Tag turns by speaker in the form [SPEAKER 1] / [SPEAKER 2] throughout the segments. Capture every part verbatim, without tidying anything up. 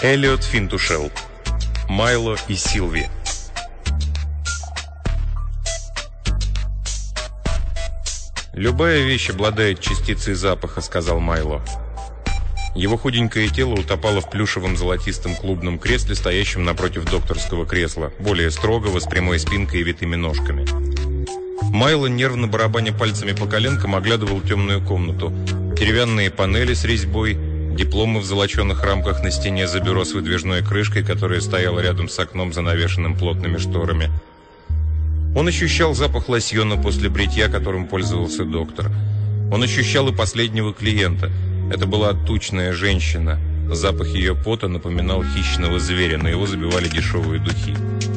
[SPEAKER 1] Эллиот Финтушел. Майло и Силви. «Любая вещь обладает частицей запаха», — сказал Майло. Его худенькое тело утопало в плюшевом золотистом клубном кресле, стоящем напротив докторского кресла, более строгого, с прямой спинкой и витыми ножками. Майло, нервно барабаня пальцами по коленкам, оглядывал темную комнату. Деревянные панели с резьбой, дипломы в золоченых рамках на стене за бюро с выдвижной крышкой, которая стояла рядом с окном, занавешенным плотными шторами. Он ощущал запах лосьона после бритья, которым пользовался доктор. Он ощущал и последнего клиента. Это была тучная женщина. Запах ее пота напоминал хищного зверя, но его забивали дешевые духи.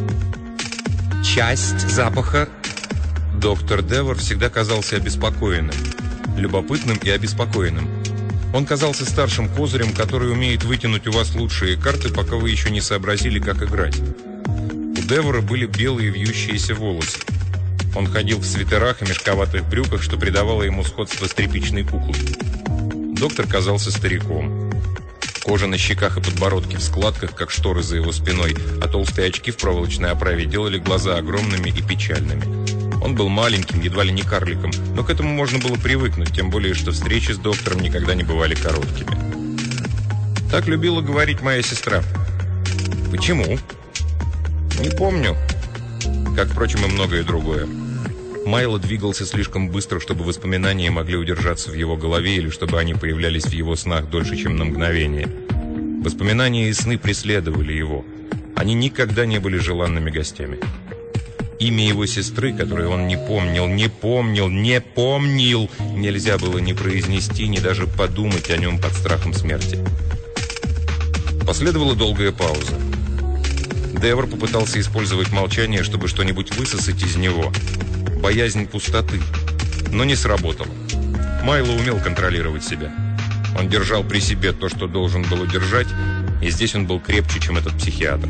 [SPEAKER 1] Часть запаха. Доктор Девор всегда казался обеспокоенным. Любопытным и обеспокоенным. Он казался старшим козырем, который умеет вытянуть у вас лучшие карты, пока вы еще не сообразили, как играть. У Девора были белые вьющиеся волосы. Он ходил в свитерах и мешковатых брюках, что придавало ему сходство с тряпичной куклой. Доктор казался стариком. Кожа на щеках и подбородке в складках, как шторы за его спиной, а толстые очки в проволочной оправе делали глаза огромными и печальными. Он был маленьким, едва ли не карликом, но к этому можно было привыкнуть, тем более, что встречи с доктором никогда не бывали короткими. Так любила говорить моя сестра. Почему? Не помню. Как, впрочем, и многое другое. Майло двигался слишком быстро, чтобы воспоминания могли удержаться в его голове или чтобы они появлялись в его снах дольше, чем на мгновение. Воспоминания и сны преследовали его. Они никогда не были желанными гостями. Имя его сестры, которое он не помнил, не помнил, не помнил, нельзя было ни произнести, ни даже подумать о нем под страхом смерти. Последовала долгая пауза. Девор попытался использовать молчание, чтобы что-нибудь высосать из него. Боязнь пустоты. Но не сработало. Майло умел контролировать себя. Он держал при себе то, что должен был удержать, и здесь он был крепче, чем этот психиатр.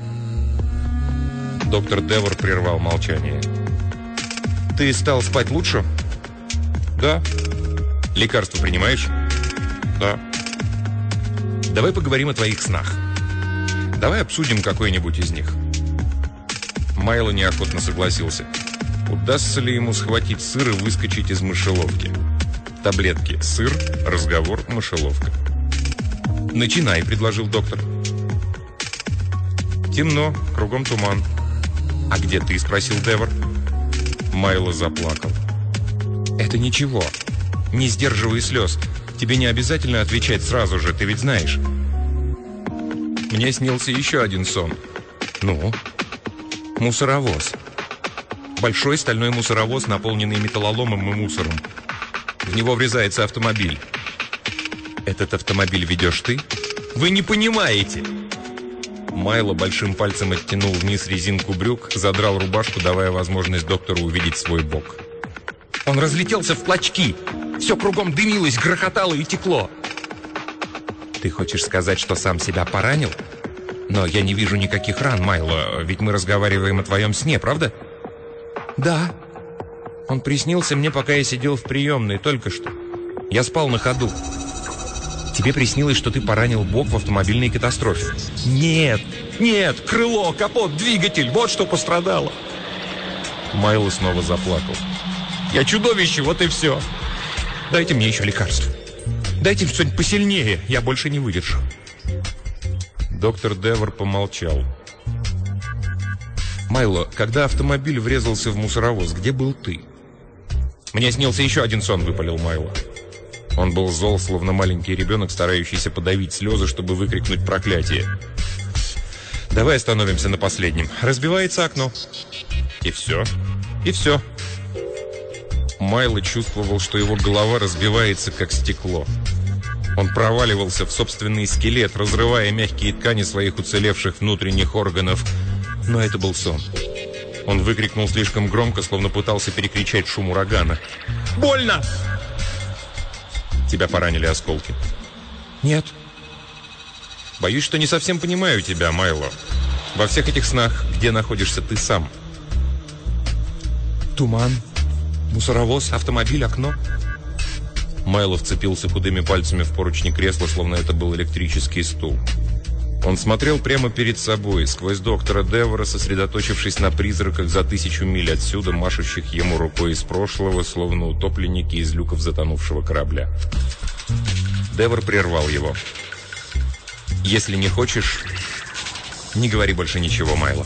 [SPEAKER 1] Доктор Девор прервал молчание. «Ты стал спать лучше?» «Да». «Лекарства принимаешь?» «Да». «Давай поговорим о твоих снах. Давай обсудим какой-нибудь из них». Майло неохотно согласился. Удастся ли ему схватить сыр и выскочить из мышеловки? Таблетки, сыр, разговор, мышеловка. «Начинай», — предложил доктор. «Темно, кругом туман». «А где ты?» — спросил Девор. Майло заплакал. «Это ничего. Не сдерживай слез. Тебе не обязательно отвечать сразу же, ты ведь знаешь». «Мне снился еще один сон». «Ну?» «Мусоровоз. Большой стальной мусоровоз, наполненный металлоломом и мусором. В него врезается автомобиль». «Этот автомобиль ведешь ты?» «Вы не понимаете!» Майло большим пальцем оттянул вниз резинку брюк, задрал рубашку, давая возможность доктору увидеть свой бок. «Он разлетелся в клочки! Все кругом дымилось, грохотало и текло!» «Ты хочешь сказать, что сам себя поранил? Но я не вижу никаких ран, Майло, ведь мы разговариваем о твоем сне, правда?» «Да. Он приснился мне, пока я сидел в приемной, только что. Я спал на ходу». «Тебе приснилось, что ты поранил бок в автомобильной катастрофе?» «Нет, нет, крыло, капот, двигатель, вот что пострадало». Майло снова заплакал. «Я чудовище, вот и все. Дайте мне еще лекарство. Дайте что-нибудь посильнее, я больше не выдержу». Доктор Девор помолчал. «Майло, когда автомобиль врезался в мусоровоз, где был ты?» «Мне снился еще один сон», — выпалил Майло. Он был зол, словно маленький ребенок, старающийся подавить слезы, чтобы выкрикнуть проклятие. «Давай остановимся на последнем. Разбивается окно». «И все?» «И все». Майло чувствовал, что его голова разбивается, как стекло. Он проваливался в собственный скелет, разрывая мягкие ткани своих уцелевших внутренних органов. Но это был сон. Он выкрикнул слишком громко, словно пытался перекричать шум урагана. «Больно!» «Тебя поранили осколки?» «Нет». «Боюсь, что не совсем понимаю тебя, Майло. Во всех этих снах, где находишься ты сам?» «Туман, мусоровоз, автомобиль, окно». Майло вцепился худыми пальцами в поручни кресла, словно это был электрический стул. Он смотрел прямо перед собой, сквозь доктора Девора, сосредоточившись на призраках за тысячу миль отсюда, машущих ему рукой из прошлого, словно утопленники из люков затонувшего корабля. Девор прервал его. «Если не хочешь, не говори больше ничего, Майло».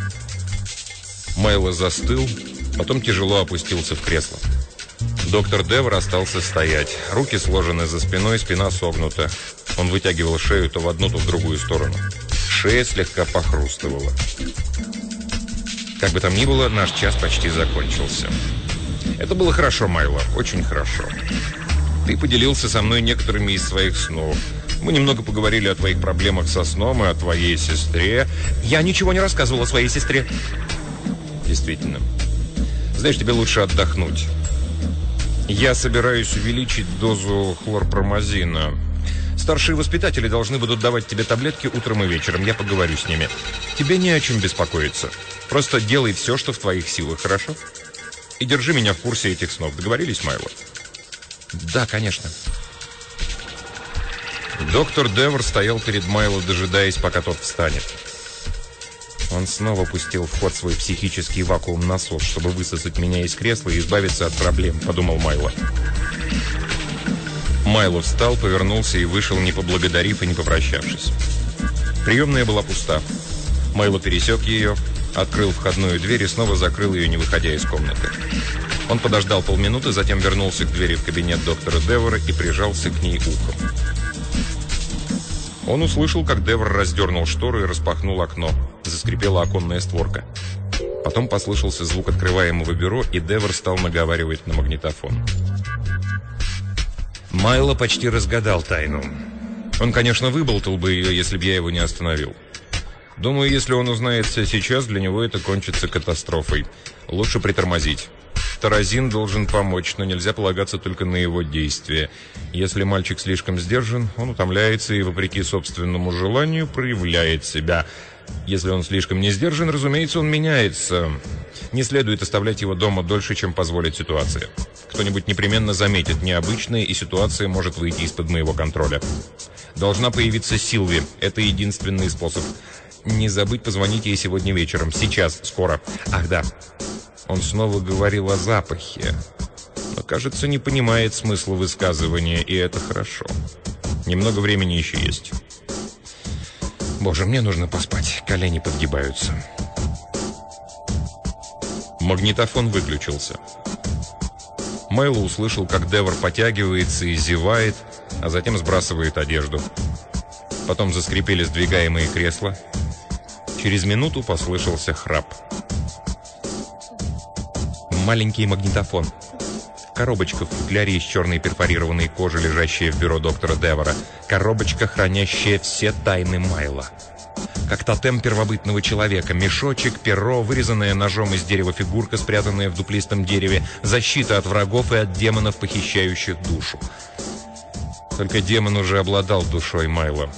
[SPEAKER 1] Майло застыл, потом тяжело опустился в кресло. Доктор Девор остался стоять. Руки сложены за спиной, спина согнута. Он вытягивал шею то в одну, то в другую сторону. Шея слегка похрустывала. Как бы там ни было, наш час почти закончился. Это было хорошо, Майло, очень хорошо. Ты поделился со мной некоторыми из своих снов. Мы немного поговорили о твоих проблемах со сном и о твоей сестре. Я ничего не рассказывал о своей сестре. Действительно. Знаешь, тебе лучше отдохнуть. Я собираюсь увеличить дозу хлорпромазина. Старшие воспитатели должны будут давать тебе таблетки утром и вечером. Я поговорю с ними. Тебе не о чем беспокоиться. Просто делай все, что в твоих силах, хорошо? И держи меня в курсе этих снов. Договорились, Майло? Да, конечно. Доктор Девор стоял перед Майло, дожидаясь, пока тот встанет. Он снова пустил в ход свой психический вакуум-насос, чтобы высосать меня из кресла и избавиться от проблем, подумал Майло. Майло встал, повернулся и вышел, не поблагодарив и не попрощавшись. Приемная была пуста. Майло пересек ее, открыл входную дверь и снова закрыл ее, не выходя из комнаты. Он подождал полминуты, затем вернулся к двери в кабинет доктора Девора и прижался к ней ухом. Он услышал, как Девор раздернул штору и распахнул окно. Заскрипела оконная створка. Потом послышался звук открываемого бюро, и Девор стал наговаривать на магнитофон. Майло почти разгадал тайну. Он, конечно, выболтал бы ее, если бы я его не остановил. Думаю, если он узнает все сейчас, для него это кончится катастрофой. Лучше притормозить. Таразин должен помочь, но нельзя полагаться только на его действия. Если мальчик слишком сдержан, он утомляется и, вопреки собственному желанию, проявляет себя. Если он слишком не сдержан, разумеется, он меняется. Не следует оставлять его дома дольше, чем позволит ситуация. Кто-нибудь непременно заметит необычное, и ситуация может выйти из-под моего контроля. Должна появиться Силви. Это единственный способ. Не забыть позвонить ей сегодня вечером. Сейчас, скоро. Ах, да. Он снова говорил о запахе. Но, кажется, не понимает смысла высказывания, и это хорошо. Немного времени еще есть. Боже, мне нужно поспать. Колени подгибаются. Магнитофон выключился. Майло услышал, как Девор потягивается и зевает, а затем сбрасывает одежду. Потом заскрипели сдвигаемые кресла. Через минуту послышался храп. Маленький магнитофон. Коробочка в футляре из черной перфорированной кожи, лежащая в бюро доктора Девора. Коробочка, хранящая все тайны Майло. Как тотем первобытного человека. Мешочек, перо, вырезанная ножом из дерева фигурка, спрятанная в дуплистом дереве. Защита от врагов и от демонов, похищающих душу. Только демон уже обладал душой Майло.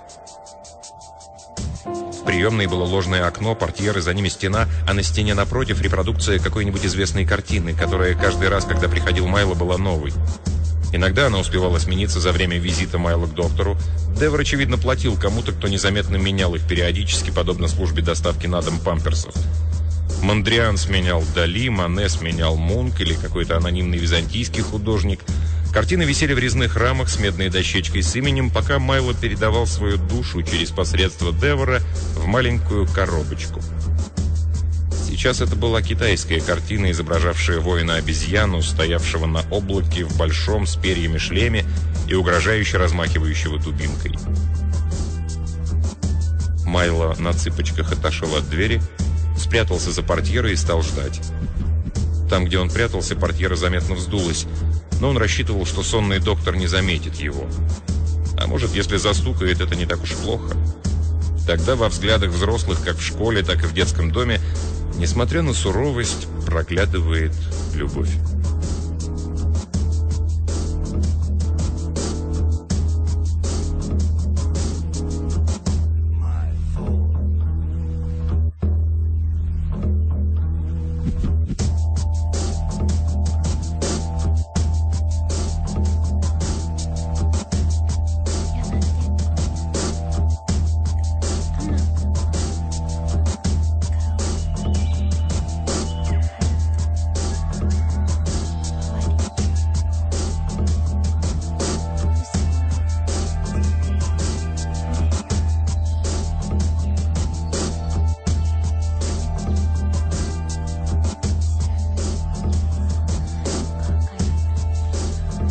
[SPEAKER 1] В приемной было ложное окно, портьеры, за ними стена, а на стене напротив репродукция какой-нибудь известной картины, которая каждый раз, когда приходил Майло, была новой. Иногда она успевала смениться за время визита Майло к доктору. Девор, очевидно, платил кому-то, кто незаметно менял их периодически, подобно службе доставки на дом памперсов. Мондриан сменял Дали, Мане сменял Мунк или какой-то анонимный византийский художник. Картины висели в резных рамах с медной дощечкой с именем, пока Майло передавал свою душу через посредство Девора в маленькую коробочку. Сейчас это была китайская картина, изображавшая воина-обезьяну, стоявшего на облаке в большом с перьями шлеме и угрожающе размахивающего дубинкой. Майло на цыпочках отошел от двери, спрятался за портьерой и стал ждать. Там, где он прятался, портьера заметно вздулась, но он рассчитывал, что сонный доктор не заметит его. А может, если застукает, это не так уж плохо. Тогда во взглядах взрослых, как в школе, так и в детском доме, несмотря на суровость, проглядывает любовь.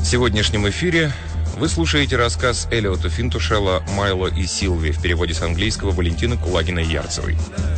[SPEAKER 1] сегодняшнем эфире вы слушаете рассказ Элиота Финтушела «Майло и Силви» в переводе с английского Валентины Кулагиной-Ярцевой.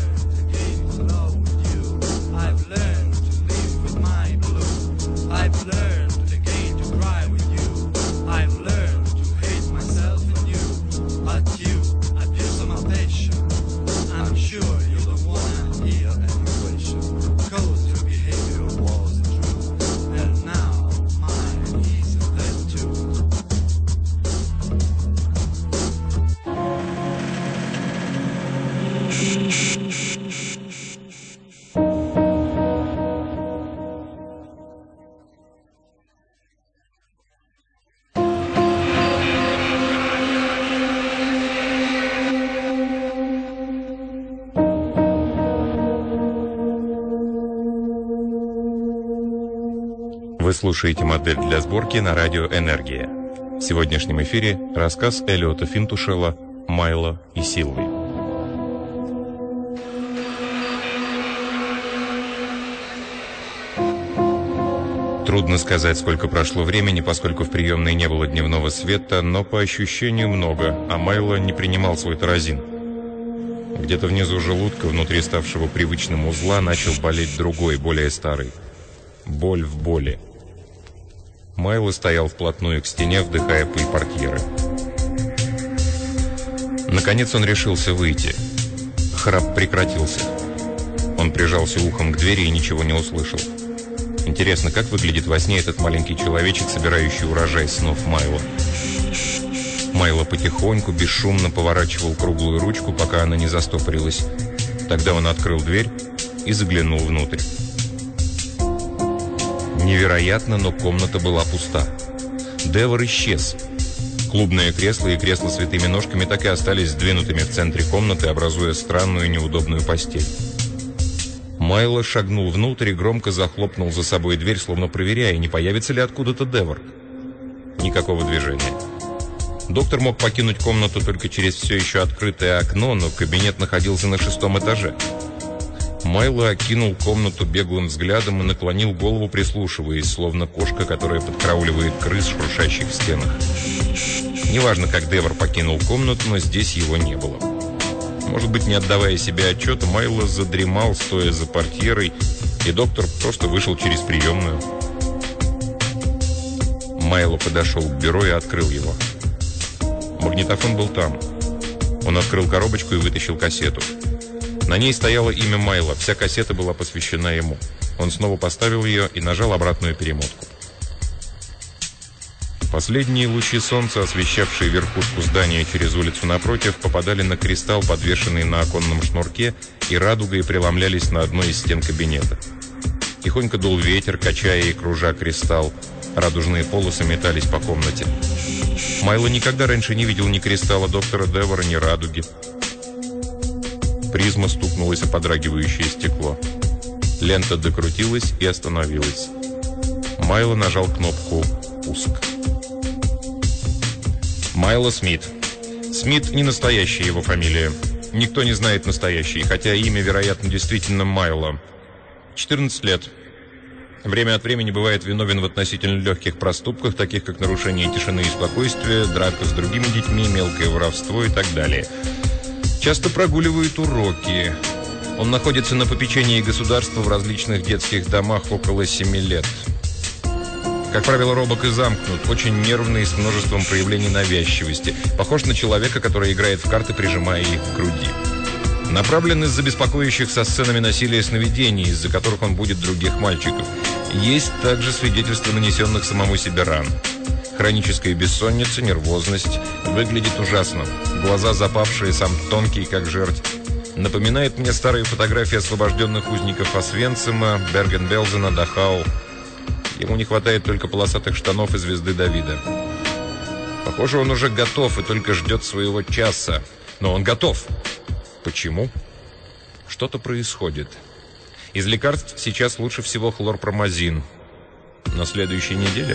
[SPEAKER 1] Вы слушаете модель для сборки на радио «Энергия». В сегодняшнем эфире рассказ Элиота Финтушела «Майло и Силви». Трудно сказать, сколько прошло времени, поскольку в приемной не было дневного света, но по ощущению много, а Майло не принимал свой таразин. Где-то внизу желудка, внутри ставшего привычным узла, начал болеть другой, более старый. Боль в боли. Майло стоял вплотную к стене, вдыхая пыль портьеры. Наконец он решился выйти. Храп прекратился. Он прижался ухом к двери и ничего не услышал. Интересно, как выглядит во сне этот маленький человечек, собирающий урожай снов Майло? Майло потихоньку, бесшумно поворачивал круглую ручку, пока она не застопорилась. Тогда он открыл дверь и заглянул внутрь. Невероятно, но комната была пуста. Девор исчез. Клубное кресло и кресло с витыми ножками так и остались сдвинутыми в центре комнаты, образуя странную неудобную постель. Майло шагнул внутрь и громко захлопнул за собой дверь, словно проверяя, не появится ли откуда-то Девор. Никакого движения. Доктор мог покинуть комнату только через все еще открытое окно, но кабинет находился на шестом этаже. Майло окинул комнату беглым взглядом и наклонил голову, прислушиваясь, словно кошка, которая подкрауливает крыс, шуршащих в стенах. Неважно, как Девор покинул комнату, но здесь его не было. Может быть, не отдавая себе отчета, Майло задремал, стоя за портьерой, и доктор просто вышел через приемную. Майло подошел к бюро и открыл его. Магнитофон был там. Он открыл коробочку и вытащил кассету. На ней стояло имя Майло, вся кассета была посвящена ему. Он снова поставил ее и нажал обратную перемотку. Последние лучи солнца, освещавшие верхушку здания через улицу напротив, попадали на кристалл, подвешенный на оконном шнурке, и радугой преломлялись на одной из стен кабинета. Тихонько дул ветер, качая и кружа кристалл. Радужные полосы метались по комнате. Майло никогда раньше не видел ни кристалла доктора Девора, ни радуги. Призма стукнулась о подрагивающее стекло. Лента докрутилась и остановилась. Майло нажал кнопку «Пуск». Майло Смит. Смит не настоящая его фамилия. Никто не знает настоящей, хотя имя, вероятно, действительно Майло. четырнадцать лет. Время от времени бывает виновен в относительно легких проступках, таких как нарушение тишины и спокойствия, драка с другими детьми, мелкое воровство и так далее. Часто прогуливает уроки. Он находится на попечении государства в различных детских домах около семи лет. Как правило, робок и замкнут, очень нервный, с множеством проявлений навязчивости. Похож на человека, который играет в карты, прижимая их к груди. Направлен из-за беспокоящих со сценами насилия сновидений, из-за которых он будет других мальчиков. Есть также свидетельства нанесенных самому себе ран. Хроническая бессонница, нервозность. Выглядит ужасно. Глаза запавшие, сам тонкий, как жерть. Напоминает мне старые фотографии освобожденных узников Освенцима, Берген-Белзена, Дахау. Ему не хватает только полосатых штанов и звезды Давида. Похоже, он уже готов и только ждет своего часа. Но он готов. Почему? Что-то происходит. Из лекарств сейчас лучше всего хлорпромазин. На следующей неделе...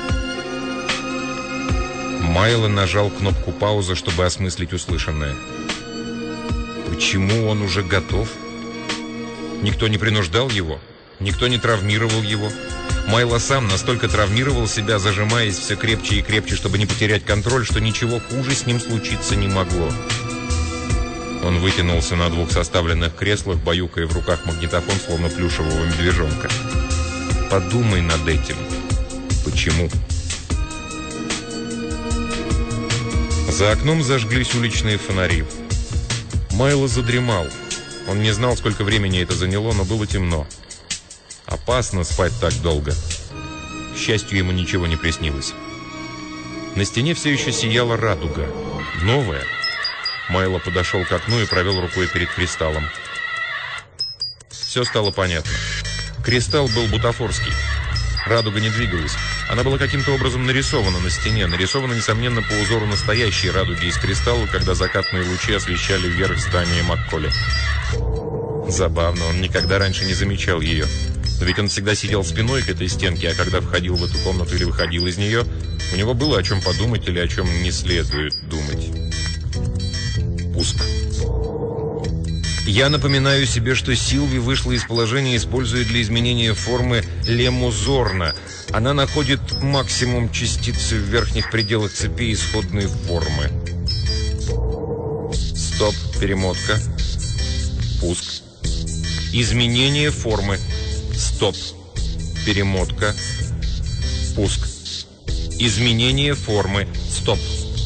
[SPEAKER 1] Майло нажал кнопку паузы, чтобы осмыслить услышанное. Почему он уже готов? Никто не принуждал его, никто не травмировал его. Майло сам настолько травмировал себя, зажимаясь все крепче и крепче, чтобы не потерять контроль, что ничего хуже с ним случиться не могло. Он вытянулся на двух составленных креслах, баюкая в руках магнитофон, словно плюшевого медвежонка. Подумай над этим. Почему? За окном зажглись уличные фонари. Майло задремал. Он не знал, сколько времени это заняло, но было темно. Опасно спать так долго. К счастью, ему ничего не приснилось. На стене все еще сияла радуга. Новая. Майло подошел к окну и провел рукой перед кристаллом. Все стало понятно. Кристалл был бутафорский. Радуга не двигалась. Она была каким-то образом нарисована на стене. Нарисована, несомненно, по узору настоящей радуги из кристалла, когда закатные лучи освещали вверх здания Макколи. Забавно, он никогда раньше не замечал ее. Но ведь он всегда сидел спиной к этой стенке, а когда входил в эту комнату или выходил из нее, у него было о чем подумать или о чем не следует думать. Пуск. Я напоминаю себе, что Силви вышла из положения, используя для изменения формы лемму Зорна. Она находит максимум частицы в верхних пределах цепи исходной формы. Стоп, перемотка. Пуск. Изменение формы. Стоп, перемотка. Пуск. Изменение формы. Стоп.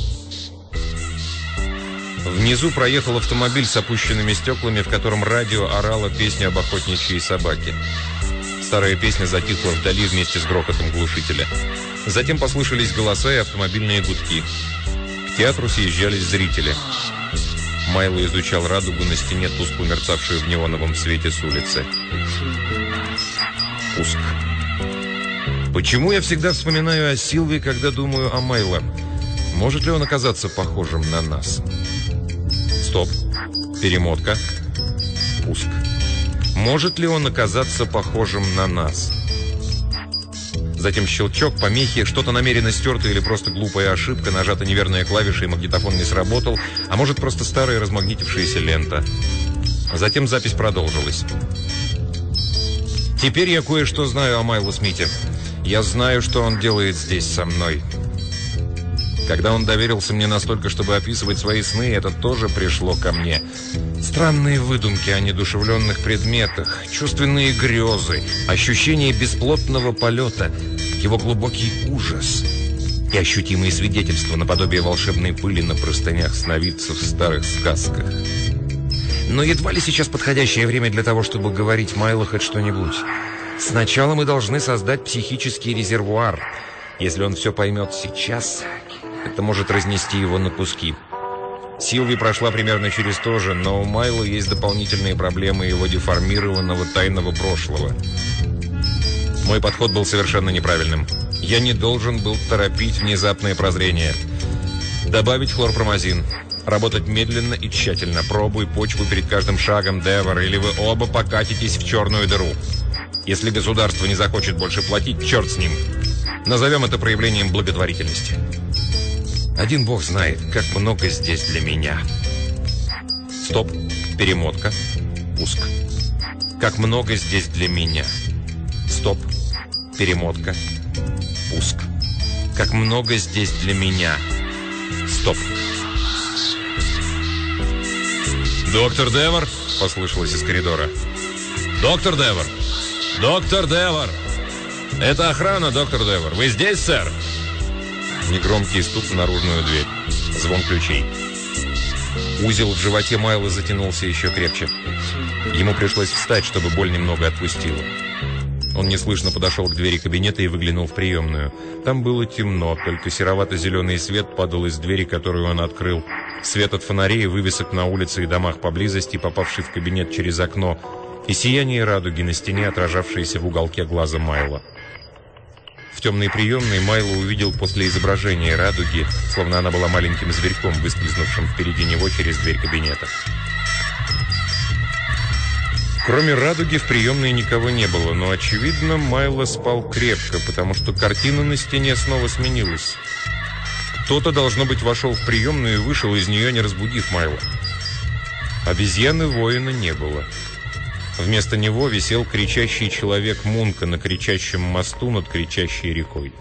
[SPEAKER 1] Внизу проехал автомобиль с опущенными стеклами, в котором радио орало песню об охотничьей собаке. Старая песня затихла вдали вместе с грохотом глушителя. Затем послышались голоса и автомобильные гудки. К театру съезжались зрители. Майло изучал радугу на стене, тускло мерцавшую в неоновом свете с улицы. Пуск. Почему я всегда вспоминаю о Силви, когда думаю о Майло? Может ли он оказаться похожим на нас? Стоп. Перемотка. Пуск. Может ли он оказаться похожим на нас? Затем щелчок, помехи, что-то намеренно стертое или просто глупая ошибка, нажата неверная клавиша и магнитофон не сработал, а может просто старая размагнитившаяся лента. Затем запись продолжилась. Теперь я кое-что знаю о Майло Смите. Я знаю, что он делает здесь со мной. Когда он доверился мне настолько, чтобы описывать свои сны, это тоже пришло ко мне. Странные выдумки о недушевленных предметах, чувственные грезы, ощущение бесплотного полета, его глубокий ужас и ощутимые свидетельства наподобие волшебной пыли на простынях сновидцев в старых сказках. Но едва ли сейчас подходящее время для того, чтобы говорить Майло хоть что-нибудь. Сначала мы должны создать психический резервуар. Если он все поймет сейчас, это может разнести его на куски. Силви прошла примерно через то же, но у Майло есть дополнительные проблемы его деформированного тайного прошлого. Мой подход был совершенно неправильным. Я не должен был торопить внезапное прозрение. Добавить хлорпромазин. Работать медленно и тщательно. Пробуй почву перед каждым шагом, Девор, или вы оба покатитесь в черную дыру. Если государство не захочет больше платить, черт с ним. Назовем это проявлением благотворительности. Один бог знает, как много здесь для меня. Стоп, перемотка, пуск. Как много здесь для меня. Стоп, перемотка, пуск. Как много здесь для меня. Стоп. «Доктор Девор?» – послышалось из коридора. «Доктор Девор! Доктор Девор! Это охрана, доктор Девор. Вы здесь, сэр?» Негромкий стук в наружную дверь. Звон ключей. Узел в животе Майло затянулся еще крепче. Ему пришлось встать, чтобы боль немного отпустила. Он неслышно подошел к двери кабинета и выглянул в приемную. Там было темно, только серовато-зеленый свет падал из двери, которую он открыл. Свет от фонарей, вывесок на улице и домах поблизости, попавший в кабинет через окно, и сияние радуги на стене, отражавшееся в уголке глаза Майло. В темной приемной Майло увидел после изображения радуги, словно она была маленьким зверьком, выскользнувшим впереди него через дверь кабинета. Кроме радуги в приемной никого не было, но, очевидно, Майло спал крепко, потому что картина на стене снова сменилась. Кто-то, должно быть, вошел в приемную и вышел из нее, не разбудив Майло. Обезьяны-воина не было. Вместо него висел кричащий человек Мунка на кричащем мосту над кричащей рекой.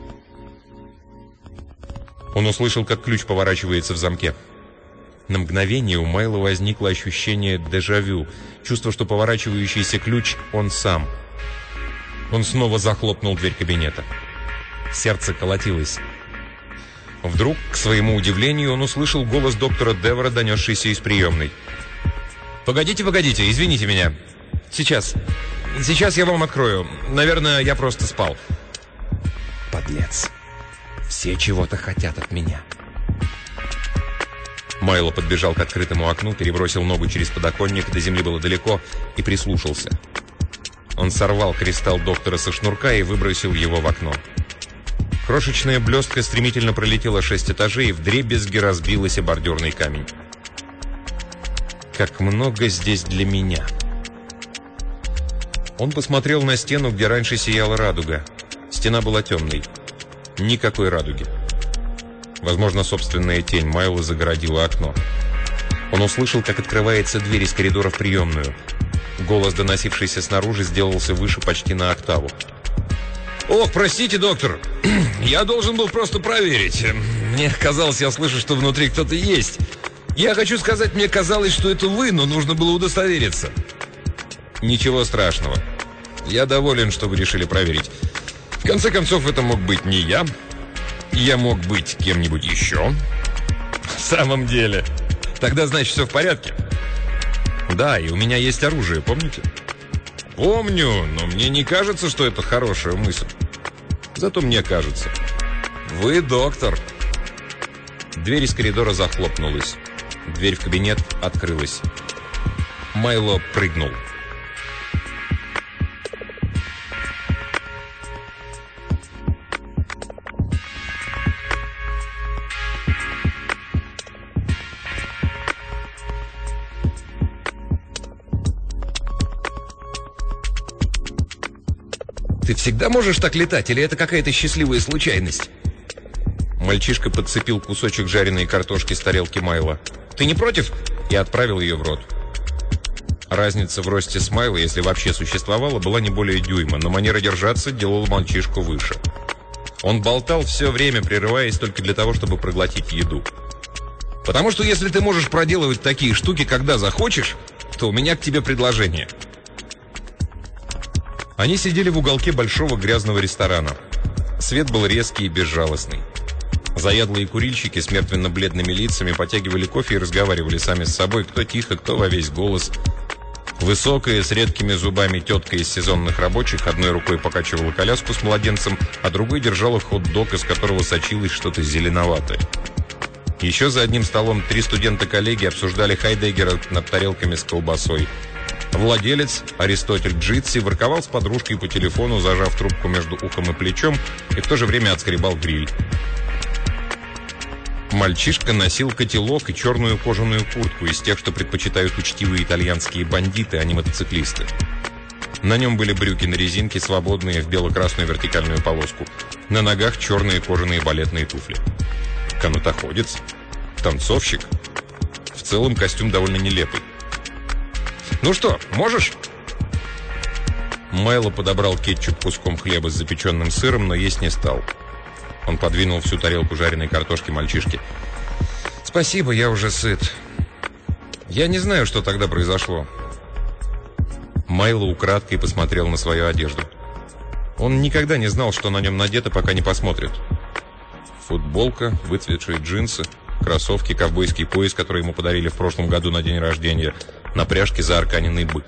[SPEAKER 1] Он услышал, как ключ поворачивается в замке. На мгновение у Майла возникло ощущение дежавю, чувство, что поворачивающийся ключ — он сам. Он снова захлопнул дверь кабинета. Сердце колотилось. Вдруг, к своему удивлению, он услышал голос доктора Девора, донесшийся из приемной. «Погодите, погодите, извините меня. Сейчас. Сейчас я вам открою. Наверное, я просто спал». «Подлец. Все чего-то хотят от меня». Майло подбежал к открытому окну, перебросил ногу через подоконник, до земли было далеко, и прислушался. Он сорвал кристалл доктора со шнурка и выбросил его в окно. Крошечная блестка стремительно пролетела шесть этажей и вдребезги разбилась о бордюрный камень. «Как много здесь для меня!» Он посмотрел на стену, где раньше сияла радуга. Стена была темной. Никакой радуги. Возможно, собственная тень Майла загородила окно. Он услышал, как открывается дверь из коридора в приемную. Голос, доносившийся снаружи, сделался выше почти на октаву. «Ох, простите, доктор, я должен был просто проверить. Мне казалось, я слышу, что внутри кто-то есть. Я хочу сказать, мне казалось, что это вы, но нужно было удостовериться». «Ничего страшного. Я доволен, что вы решили проверить. В конце концов, это мог быть не я. Я мог быть кем-нибудь еще». «В самом деле? Тогда, значит, все в порядке?» «Да, и у меня есть оружие, помните?» «Помню, но мне не кажется, что это хорошая мысль. Зато мне кажется. Вы доктор». Дверь из коридора захлопнулась. Дверь в кабинет открылась. Майло прыгнул. «Ты всегда можешь так летать, или это какая-то счастливая случайность?» Мальчишка подцепил кусочек жареной картошки с тарелки Майла. «Ты не против?» И отправил ее в рот. Разница в росте с Майла, если вообще существовала, была не более дюйма, но манера держаться делала мальчишку выше. Он болтал все время, прерываясь только для того, чтобы проглотить еду. «Потому что если ты можешь проделывать такие штуки, когда захочешь, то у меня к тебе предложение». Они сидели в уголке большого грязного ресторана. Свет был резкий и безжалостный. Заядлые курильщики с мертвенно-бледными лицами потягивали кофе и разговаривали сами с собой, кто тихо, кто во весь голос. Высокая, с редкими зубами тетка из сезонных рабочих одной рукой покачивала коляску с младенцем, а другой держала хот-дог, из которого сочилось что-то зеленоватое. Еще за одним столом три студента-коллеги обсуждали Хайдеггера над тарелками с колбасой. Владелец, Аристотель Джитси, ворковал с подружкой по телефону, зажав трубку между ухом и плечом, и в то же время отскребал гриль. Мальчишка носил котелок и черную кожаную куртку из тех, что предпочитают учтивые итальянские бандиты, а не мотоциклисты. На нем были брюки на резинке, свободные в бело-красную вертикальную полоску. На ногах черные кожаные балетные туфли. Канатоходец? Танцовщик? В целом костюм довольно нелепый. «Ну что, можешь?» Майло подобрал кетчуп куском хлеба с запеченным сыром, но есть не стал. Он подвинул всю тарелку жареной картошки мальчишке. «Спасибо, я уже сыт. Я не знаю, что тогда произошло». Майло украдкой посмотрел на свою одежду. Он никогда не знал, что на нем надето, пока не посмотрит. Футболка, выцветшие джинсы, кроссовки, ковбойский пояс, который ему подарили в прошлом году на день рождения, на пряжке заарканенный бык.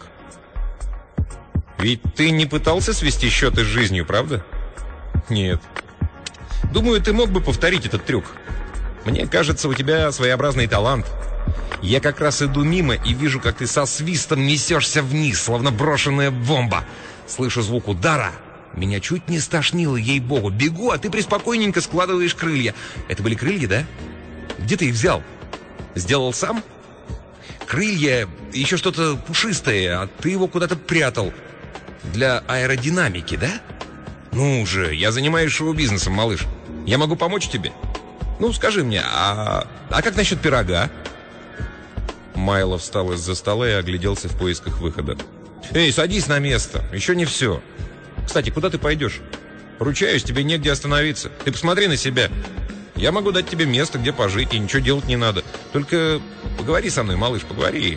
[SPEAKER 1] «Ведь ты не пытался свести счеты с жизнью, правда?» «Нет. Думаю, ты мог бы повторить этот трюк. Мне кажется, у тебя своеобразный талант. Я как раз иду мимо и вижу, как ты со свистом несешься вниз, словно брошенная бомба. Слышу звук удара. Меня чуть не стошнило, ей-богу. Бегу, а ты преспокойненько складываешь крылья. Это были крылья, да? Где ты их взял? Сделал сам? Крылья, еще что-то пушистое, а ты его куда-то прятал. Для аэродинамики, да? Ну же, я занимаюсь шоу-бизнесом, малыш. Я могу помочь тебе? Ну, скажи мне, а, а как насчет пирога?» Майло встал из-за стола и огляделся в поисках выхода. Эй, садись на место. Еще не все. Кстати, куда ты пойдешь? Ручаюсь, тебе негде остановиться. Ты посмотри на себя. Я могу дать тебе место, где пожить, и ничего делать не надо. Только поговори со мной, малыш, поговори.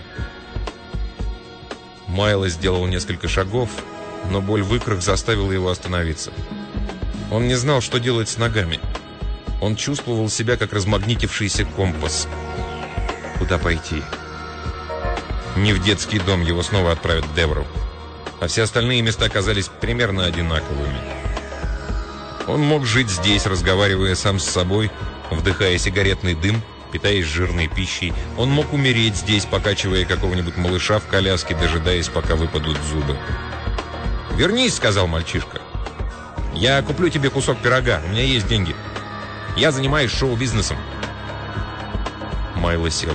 [SPEAKER 1] Майло сделал несколько шагов, но боль в икрах заставила его остановиться. Он не знал, что делать с ногами. Он чувствовал себя, как размагнитившийся компас. Куда пойти? Не в детский дом, его снова отправят к Девору. А все остальные места оказались примерно одинаковыми. Он мог жить здесь, разговаривая сам с собой, вдыхая сигаретный дым, питаясь жирной пищей. Он мог умереть здесь, покачивая какого-нибудь малыша в коляске, дожидаясь, пока выпадут зубы. «Вернись», — сказал мальчишка. «Я куплю тебе кусок пирога, у меня есть деньги. Я занимаюсь шоу-бизнесом». Майло сел.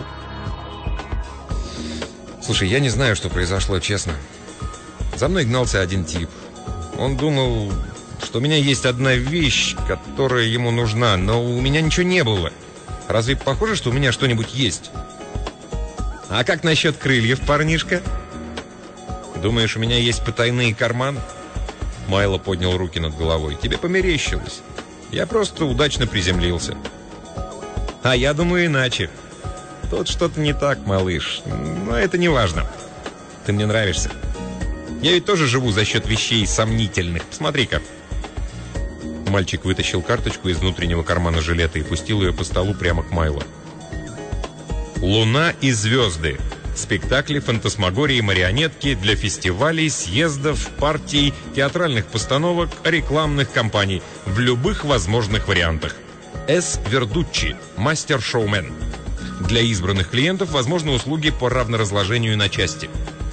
[SPEAKER 1] «Слушай, я не знаю, что произошло, честно. За мной гнался один тип. Он думал, что у меня есть одна вещь, которая ему нужна, но у меня ничего не было. Разве похоже, что у меня что-нибудь есть?» «А как насчет крыльев, парнишка? Думаешь, у меня есть потайные карманы?» Майло поднял руки над головой. «Тебе померещилось. Я просто удачно приземлился». «А я думаю иначе. Тут что-то не так, малыш. Но это не важно. Ты мне нравишься. Я ведь тоже живу за счет вещей сомнительных. Посмотри-ка». Мальчик вытащил карточку из внутреннего кармана жилета и пустил ее по столу прямо к Майло. «Луна и звезды. Спектакли, фантасмагории, марионетки для фестивалей, съездов, партий, театральных постановок, рекламных кампаний. В любых возможных вариантах. С. Вердуччи. Мастер-шоумен. Для избранных клиентов возможны услуги по равноразложению на части».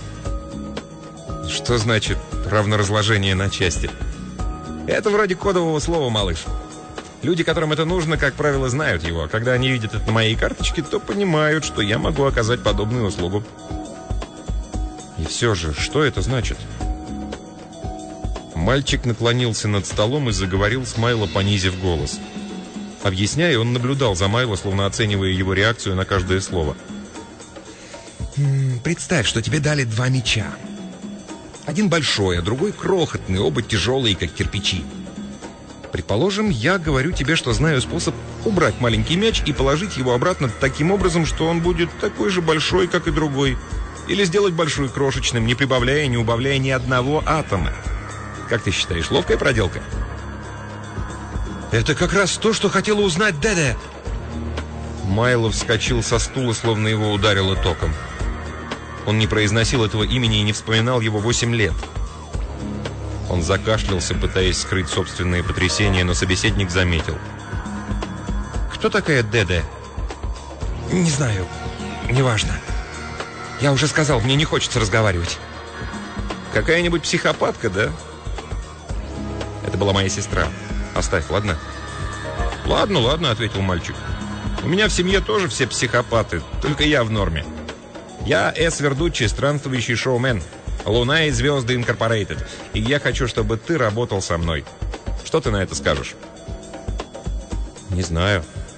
[SPEAKER 1] «Что значит равноразложение на части?» «Это вроде кодового слова, малыш. Люди, которым это нужно, как правило, знают его. Когда они видят это на моей карточке, то понимают, что я могу оказать подобную услугу». «И все же, что это значит?» Мальчик наклонился над столом и заговорил с Майло, понизив голос. Объясняя, он наблюдал за Майло, словно оценивая его реакцию на каждое слово. «Представь, что тебе дали два мяча. Один большой, а другой крохотный, оба тяжелые, как кирпичи. Предположим, я говорю тебе, что знаю способ убрать маленький мяч и положить его обратно таким образом, что он будет такой же большой, как и другой. Или сделать большой крошечным, не прибавляя, не убавляя ни одного атома. Как ты считаешь, ловкая проделка?» «Это как раз то, что хотела узнать Деде!» Майло вскочил со стула, словно его ударило током. Он не произносил этого имени и не вспоминал его восемь лет. Он закашлялся, пытаясь скрыть собственные потрясения, но собеседник заметил. «Кто такая Деде?» «Не знаю. Неважно. Я уже сказал, мне не хочется разговаривать». «Какая-нибудь психопатка, да?» «Это была моя сестра. Оставь, ладно?» «Ладно, ладно», — ответил мальчик. «У меня в семье тоже все психопаты, только я в норме. Я С. Вердуччи, странствующий шоумен. Луна и звезды Инкорпорейтед. И я хочу, чтобы ты работал со мной. Что ты на это скажешь?» «Не знаю.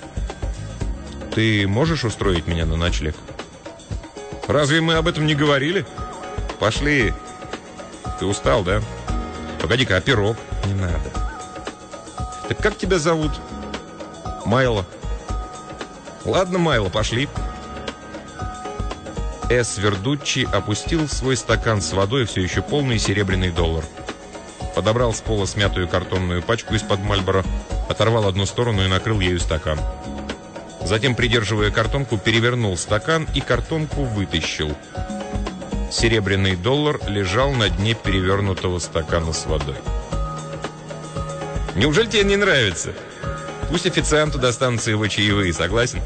[SPEAKER 1] Ты можешь устроить меня на ночлег?» «Разве мы об этом не говорили? Пошли. Ты устал, да? Погоди-ка, а пирог?» «Не надо». «Так как тебя зовут?» «Майло». «Ладно, Майло, пошли». С. Вердуччи опустил в свой стакан с водой все еще полный серебряный доллар. Подобрал с пола смятую картонную пачку из-под Мальборо, оторвал одну сторону и накрыл ею стакан. Затем, придерживая картонку, перевернул стакан и картонку вытащил. Серебряный доллар лежал на дне перевернутого стакана с водой. «Неужели тебе не нравится? Пусть официанту достанутся его чаевые, согласен?»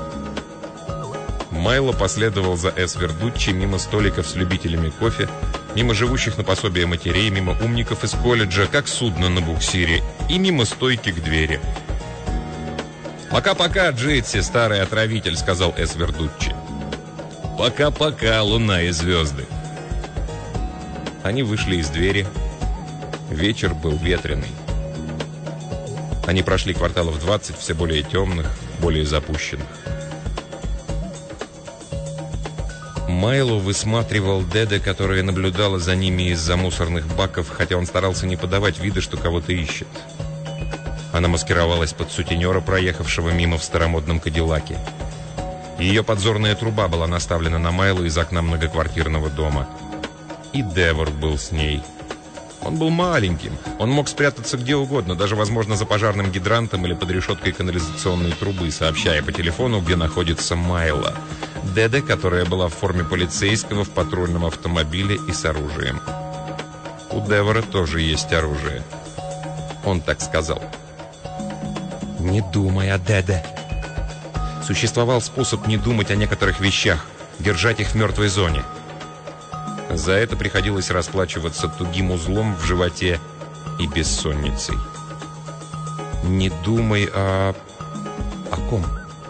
[SPEAKER 1] Майло последовал за С. Вердуччи мимо столиков с любителями кофе, мимо живущих на пособие матерей, мимо умников из колледжа, как судно на буксире, и мимо стойки к двери. «Пока-пока, Джитси, старый отравитель», — сказал С. Вердуччи. «Пока-пока, луна и звезды». Они вышли из двери. Вечер был ветреный. Они прошли кварталов двадцать, все более темных, более запущенных. Майло высматривал Деде, которая наблюдала за ними из-за мусорных баков, хотя он старался не подавать вида, что кого-то ищет. Она маскировалась под сутенера, проехавшего мимо в старомодном кадиллаке. Ее подзорная труба была наставлена на Майло из окна многоквартирного дома. И Девор был с ней. Он был маленьким, он мог спрятаться где угодно, даже, возможно, за пожарным гидрантом или под решеткой канализационной трубы, сообщая по телефону, где находится Майло. Деде, которая была в форме полицейского в патрульном автомобиле и с оружием. У Девора тоже есть оружие. Он так сказал. «Не думай о Деде». Существовал способ не думать о некоторых вещах, держать их в мертвой зоне. За это приходилось расплачиваться тугим узлом в животе и бессонницей. Не думай о... о ком?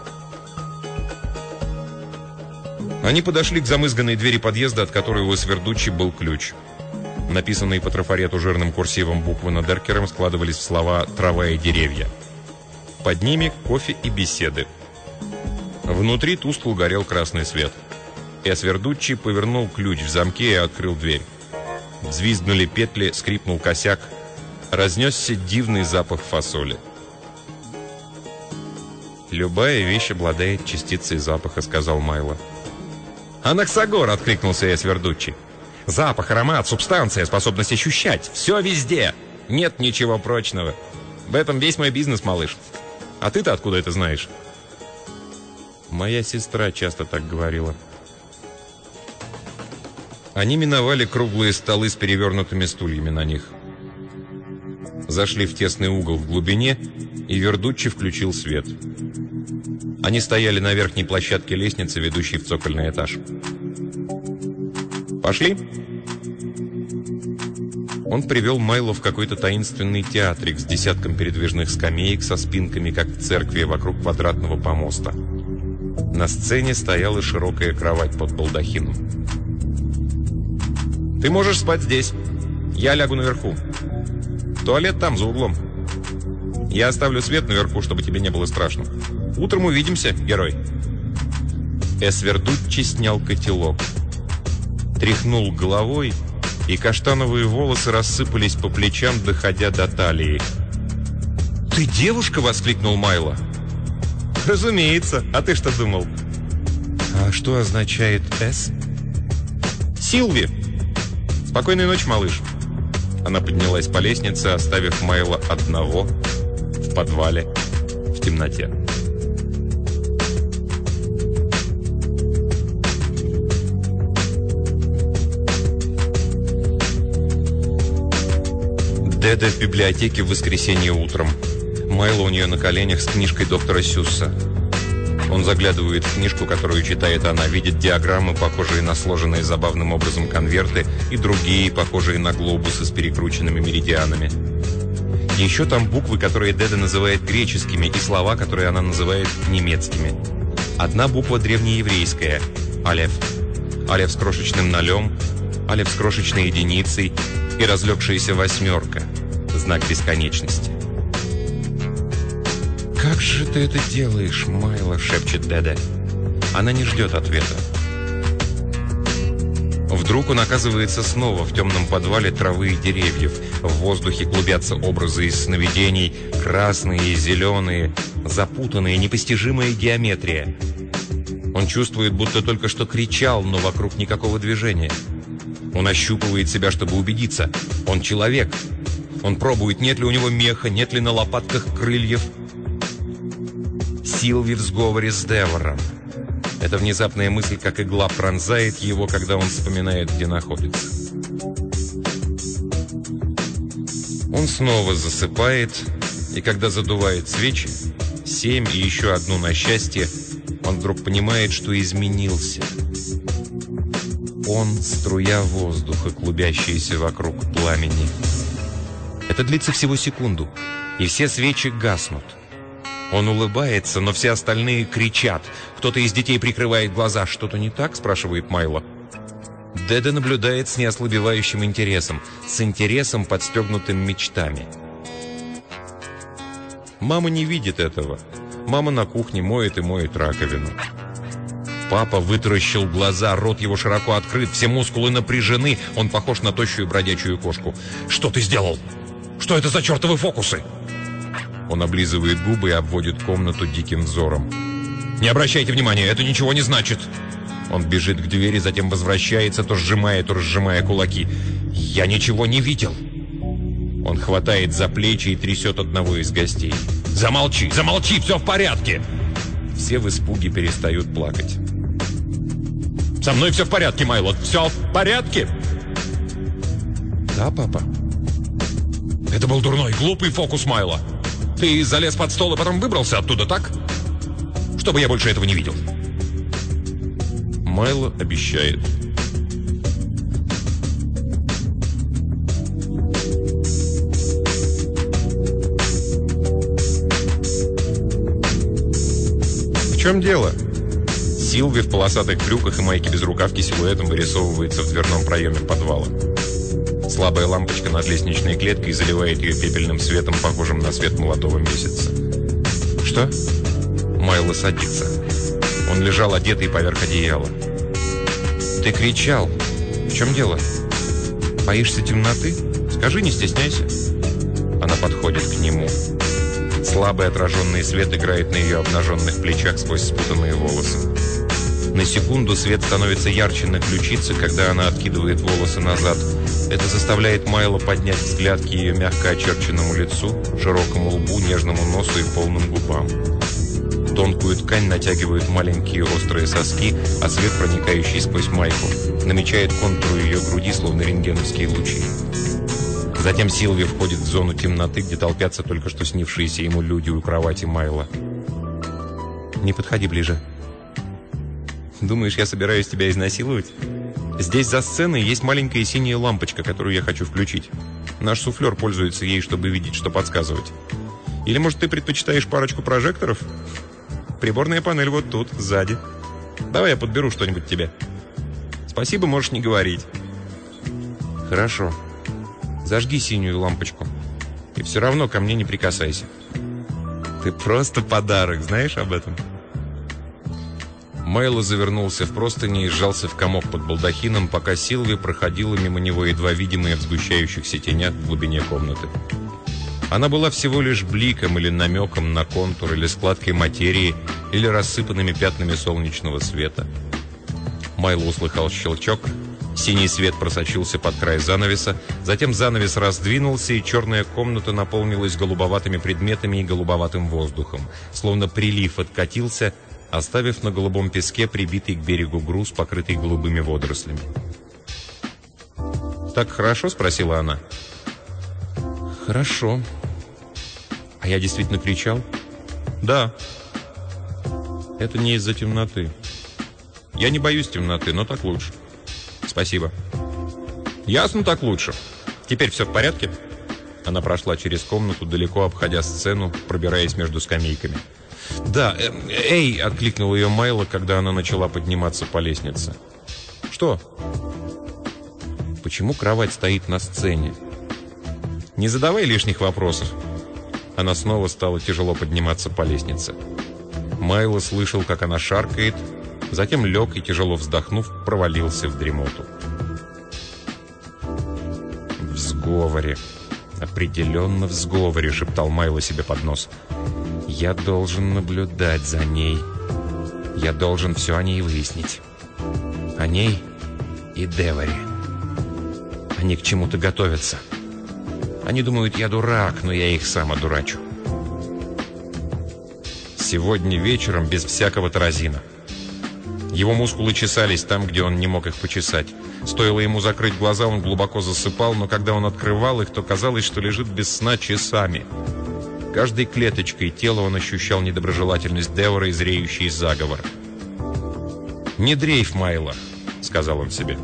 [SPEAKER 1] Они подошли к замызганной двери подъезда, от которой у Эсвердуччи был ключ. Написанные по трафарету жирным курсивом буквы над эркером складывались в слова «трава и деревья». Под ними кофе и беседы. Внутри тускло горел красный свет. Эсвердуччи повернул ключ в замке и открыл дверь. Взвизгнули петли, скрипнул косяк. Разнесся дивный запах фасоли. «Любая вещь обладает частицей запаха», — сказал Майло. «Анаксагор!» — откликнулся Эсвердуччи. «Запах, аромат, субстанция, способность ощущать. Все везде. Нет ничего прочного. В этом весь мой бизнес, малыш. А ты-то откуда это знаешь?» «Моя сестра часто так говорила». Они миновали круглые столы с перевернутыми стульями на них. Зашли в тесный угол в глубине, и Вердуччи включил свет. Они стояли на верхней площадке лестницы, ведущей в цокольный этаж. «Пошли!» Он привел Майло в какой-то таинственный театрик с десятком передвижных скамеек со спинками, как в церкви, вокруг квадратного помоста. На сцене стояла широкая кровать под балдахином. «Ты можешь спать здесь. Я лягу наверху. Туалет там, за углом. Я оставлю свет наверху, чтобы тебе не было страшно. Утром увидимся, герой». Эсвердуччи снял котелок. Тряхнул головой, и каштановые волосы рассыпались по плечам, доходя до талии. «Ты девушка?» — воскликнул Майло. «Разумеется. А ты что думал?» «А что означает «С»?» «Силви. Спокойной ночи, малыш». Она поднялась по лестнице, оставив Майло одного в подвале в темноте. Деде в библиотеке в воскресенье утром. Майло у нее на коленях с книжкой доктора Сюсса. Он заглядывает в книжку, которую читает она, видит диаграммы, похожие на сложенные забавным образом конверты, и другие, похожие на глобусы с перекрученными меридианами. Еще там буквы, которые Деде называет греческими, и слова, которые она называет немецкими. Одна буква древнееврейская – алеф. Алеф с крошечным нолем, алеф с крошечной единицей и разлегшаяся восьмерка – знак бесконечности. «Как же ты это делаешь, Майло?» — шепчет Деде. Она не ждет ответа. Вдруг он оказывается снова в темном подвале травы и деревьев. В воздухе клубятся образы из сновидений, красные и зеленые, запутанные, непостижимая геометрия. Он чувствует, будто только что кричал, но вокруг никакого движения. Он ощупывает себя, чтобы убедиться. Он человек. Он пробует, нет ли у него меха, нет ли на лопатках крыльев. Силви в сговоре с Девором. Эта внезапная мысль, как игла, пронзает его, когда он вспоминает, где находится. Он снова засыпает, и когда задувает свечи, семь и еще одну на счастье, он вдруг понимает, что изменился. Он — струя воздуха, клубящаяся вокруг пламени. Это длится всего секунду, и все свечи гаснут. Он улыбается, но все остальные кричат. Кто-то из детей прикрывает глаза. «Что-то не так?» — спрашивает Майло. Деде наблюдает с неослабевающим интересом, с интересом, подстегнутым мечтами. Мама не видит этого. Мама на кухне моет и моет раковину. Папа вытаращил глаза, рот его широко открыт, все мускулы напряжены, он похож на тощую бродячую кошку. «Что ты сделал? Что это за чертовы фокусы?» Он облизывает губы и обводит комнату диким взором. «Не обращайте внимания, это ничего не значит!» Он бежит к двери, затем возвращается, то сжимая, то разжимая кулаки. «Я ничего не видел!» Он хватает за плечи и трясет одного из гостей. «Замолчи! Замолчи! Все в порядке!» Все в испуге перестают плакать. «Со мной все в порядке, Майло! Все в порядке!» «Да, папа?» «Это был дурной, глупый фокус, Майло! Ты залез под стол и потом выбрался оттуда, так? Чтобы я больше этого не видел!» Майло обещает. «В чем дело?» Силви в полосатых брюках и майке без рукавки силуэтом вырисовывается в дверном проеме подвала. Слабая лампочка над лестничной клеткой заливает ее пепельным светом, похожим на свет молодого месяца. «Что?» Майло садится. Он лежал одетый поверх одеяла. «Ты кричал. В чем дело? Боишься темноты? Скажи, не стесняйся». Она подходит к нему. Слабый отраженный свет играет на ее обнаженных плечах сквозь спутанные волосы. На секунду свет становится ярче на ключице, когда она откидывает волосы назад. Это заставляет Майло поднять взгляд к ее мягко очерченному лицу, широкому лбу, нежному носу и полным губам. Тонкую ткань натягивают маленькие острые соски, а свет, проникающий сквозь майку, намечает контуру ее груди, словно рентгеновские лучи. Затем Силви входит в зону темноты, где толпятся только что снившиеся ему люди у кровати Майло. «Не подходи ближе». «Думаешь, я собираюсь тебя изнасиловать? Здесь за сценой есть маленькая синяя лампочка, которую я хочу включить. Наш суфлер пользуется ей, чтобы видеть, что подсказывать. Или, может, ты предпочитаешь парочку прожекторов? Приборная панель вот тут, сзади. Давай я подберу что-нибудь тебе. Спасибо, можешь не говорить». «Хорошо. Зажги синюю лампочку. И все равно ко мне не прикасайся. Ты просто подарок, знаешь об этом?» Майло завернулся в простыни и сжался в комок под балдахином, пока Силви проходила мимо него, едва видимая в сгущающихся тенях в глубине комнаты. Она была всего лишь бликом или намеком на контур, или складкой материи, или рассыпанными пятнами солнечного света. Майло услыхал щелчок, синий свет просочился под край занавеса, затем занавес раздвинулся, и черная комната наполнилась голубоватыми предметами и голубоватым воздухом. Словно прилив откатился, оставив на голубом песке прибитый к берегу груз, покрытый голубыми водорослями. «Так хорошо?» — спросила она. «Хорошо. А я действительно кричал?» «Да. Это не из-за темноты. Я не боюсь темноты, но так лучше. Спасибо». «Ясно, так лучше. Теперь все в порядке?» Она прошла через комнату, далеко обходя сцену, пробираясь между скамейками. «Да, э, эй!» — откликнул ее Майло, когда она начала подниматься по лестнице. «Что?» «Почему кровать стоит на сцене?» «Не задавай лишних вопросов». Она снова стала тяжело подниматься по лестнице. Майло слышал, как она шаркает, затем лег и, тяжело вздохнув, провалился в дремоту. «В сговоре. Определенно в сговоре», — шептал Майло себе под нос. «Я должен наблюдать за ней. Я должен все о ней выяснить. О ней и Девори. Они к чему-то готовятся. Они думают, я дурак, но я их сам одурачу. Сегодня вечером без всякого таразина». Его мускулы чесались там, где он не мог их почесать. Стоило ему закрыть глаза, он глубоко засыпал, но когда он открывал их, то казалось, что лежит без сна часами. Каждой клеточкой тела он ощущал недоброжелательность Девора и зреющий заговор. «Не дрейф, Майло», — сказал он себе.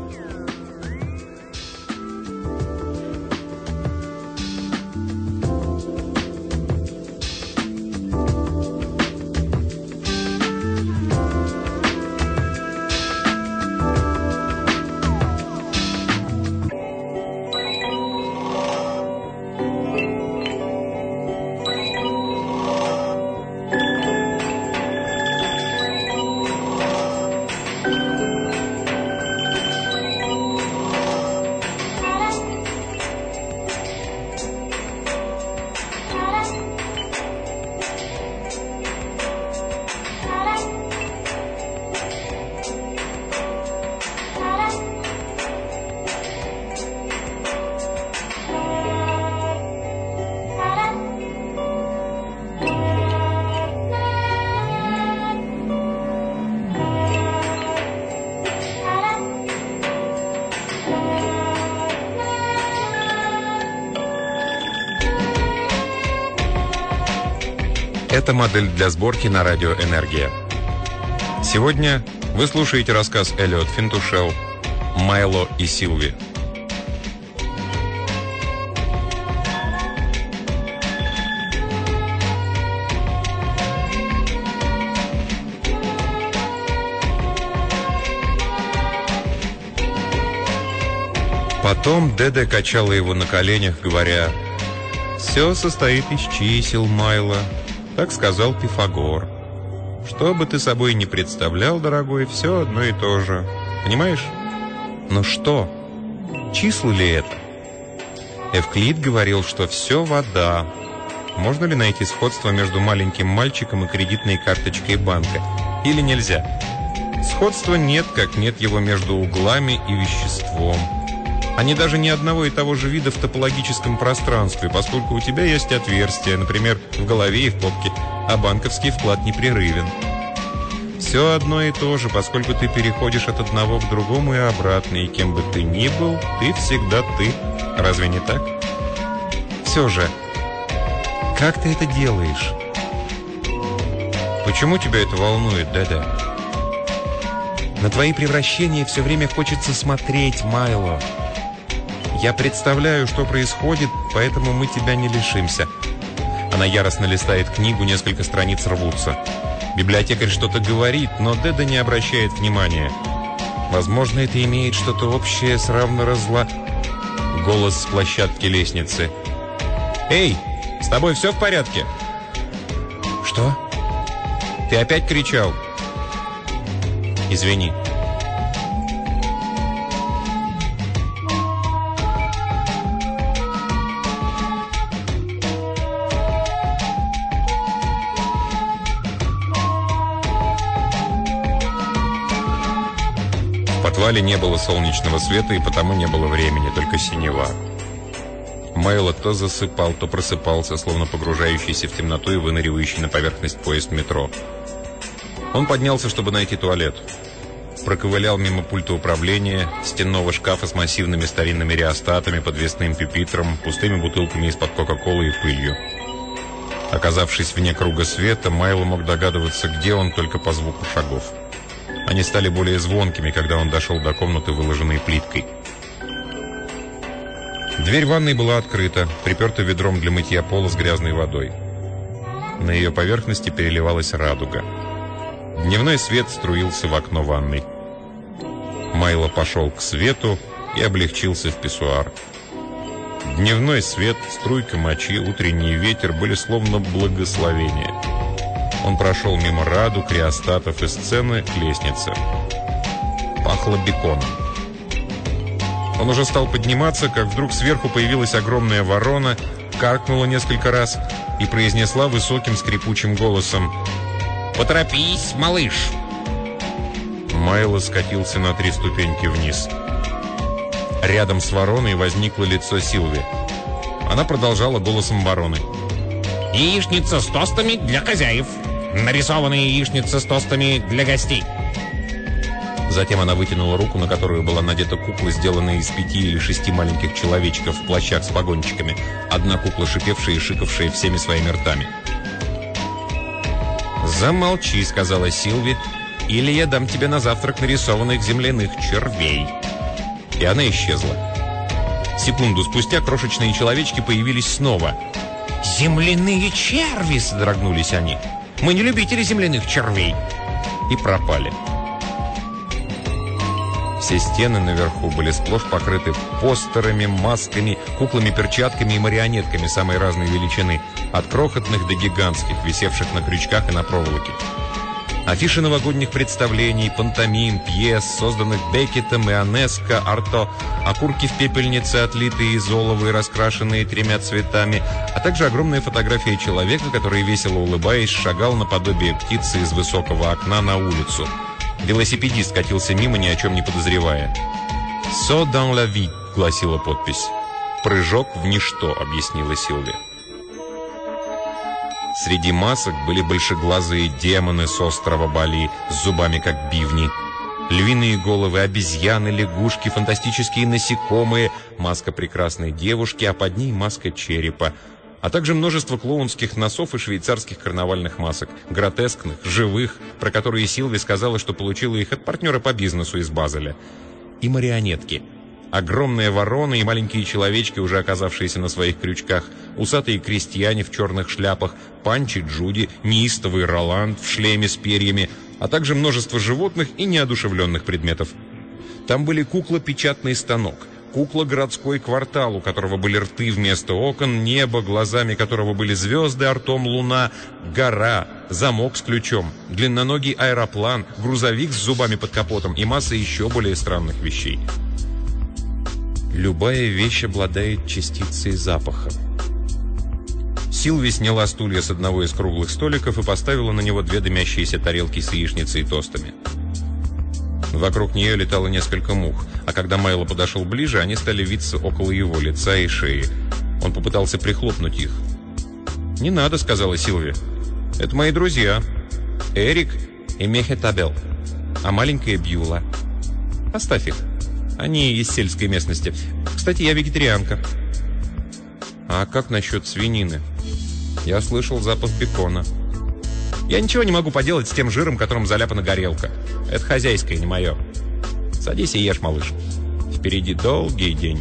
[SPEAKER 1] Это модель для сборки на радио «Энергия». Сегодня вы слушаете рассказ Эллиот Финтушел «Майло и Силви». Потом Деде качала его на коленях, говоря: «Все состоит из чисел, Майло, так сказал Пифагор. Что бы ты собой ни представлял, дорогой, все одно и то же. Понимаешь? Но что? Числа ли это? Эвклид говорил, что все вода. Можно ли найти сходство между маленьким мальчиком и кредитной карточкой банка? Или нельзя? Сходства нет, как нет его между углами и веществом. Они даже не одного и того же вида в топологическом пространстве, поскольку у тебя есть отверстия, например, в голове и в попке, а банковский вклад непрерывен. Все одно и то же, поскольку ты переходишь от одного к другому и обратно, и кем бы ты ни был, ты всегда ты. Разве не так? Все же, как ты это делаешь? Почему тебя это волнует, Деде? На твои превращения все время хочется смотреть, Майло. Я представляю, что происходит, поэтому мы тебя не лишимся. Она яростно листает книгу, несколько страниц рвутся. Библиотекарь что-то говорит, но Деда не обращает внимания. Возможно, это имеет что-то общее с равноразла... Голос с площадки лестницы. «Эй, с тобой все в порядке?» «Что?» «Ты опять кричал?» «Извини». В подвале не было солнечного света, и потому не было времени, только синева. Майло то засыпал, то просыпался, словно погружающийся в темноту и выныривающий на поверхность поезд метро. Он поднялся, чтобы найти туалет. Проковылял мимо пульта управления, стенного шкафа с массивными старинными реостатами, подвесным пюпитром, пустыми бутылками из-под кока-колы и пылью. Оказавшись вне круга света, Майло мог догадываться, где он, только по звуку шагов. Они стали более звонкими, когда он дошел до комнаты, выложенной плиткой. Дверь ванной была открыта, приперта ведром для мытья пола с грязной водой. На ее поверхности переливалась радуга. Дневной свет струился в окно ванной. Майло пошел к свету и облегчился в писсуар. Дневной свет, струйка мочи, утренний ветер были словно благословения. Он прошел мимо радуг, реостатов и сцены к лестнице. Пахло беконом. Он уже стал подниматься, как вдруг сверху появилась огромная ворона, каркнула несколько раз и произнесла высоким скрипучим голосом: «Поторопись, малыш!» Майло скатился на три ступеньки вниз. Рядом с вороной возникло лицо Силви. Она продолжала голосом вороны: «Яичница с тостами для хозяев. Нарисованная яичница с тостами для гостей». Затем она вытянула руку, на которую была надета кукла, сделанная из пяти или шести маленьких человечков в плащах с погончиками. Одна кукла шипевшая и шикавшая всеми своими ртами. «Замолчи», — сказала Силви, — «или я дам тебе на завтрак нарисованных земляных червей». И она исчезла. Секунду спустя крошечные человечки появились снова. «Земляные черви!» — содрогнулись они. «Мы не любители земляных червей!» И пропали. Все стены наверху были сплошь покрыты постерами, масками, куклами-перчатками и марионетками самой разной величины, от крохотных до гигантских, висевших на крючках и на проволоке. Афиши новогодних представлений, пантомим, пьес, созданных Беккетом, Ионеско, Арто, окурки в пепельнице, отлитые из олова и раскрашенные тремя цветами, а также огромная фотография человека, который, весело улыбаясь, шагал наподобие птицы из высокого окна на улицу. Велосипедист катился мимо, ни о чем не подозревая. «Saut dans la vie», — гласила подпись. «Прыжок в ничто», — объяснила Силви. Среди масок были большеглазые демоны с острова Бали с зубами как бивни, львиные головы, обезьяны, лягушки, фантастические насекомые, маска прекрасной девушки, а под ней маска черепа. а также множество клоунских носов и швейцарских карнавальных масок, гротескных, живых, про которые Силви сказала, что получила их от партнера по бизнесу из Базеля, и марионетки. Огромные вороны и маленькие человечки, уже оказавшиеся на своих крючках, усатые крестьяне в черных шляпах, Панчи Джуди, неистовый Роланд в шлеме с перьями, а также множество животных и неодушевленных предметов. Там были кукла-печатный станок, кукла городской квартал, у которого были рты вместо окон, небо, глазами которого были звезды, а ртом луна, гора, замок с ключом, длинноногий аэроплан, грузовик с зубами под капотом и масса еще более странных вещей. Любая вещь обладает частицей запаха. Силви сняла стулья с одного из круглых столиков и поставила на него две дымящиеся тарелки с яичницей и тостами. Вокруг нее летало несколько мух, а когда Майло подошел ближе, они стали виться около его лица и шеи. Он попытался прихлопнуть их. «Не надо», — сказала Силви. «Это мои друзья. Эрик и Мехетабел, а маленькая Бьюла. Оставь их. Они из сельской местности. Кстати, я вегетарианка». «А как насчет свинины? Я слышал запах бекона». «Я ничего не могу поделать с тем жиром, которым заляпана горелка. Это хозяйское, не мое. Садись и ешь, малыш. Впереди долгий день».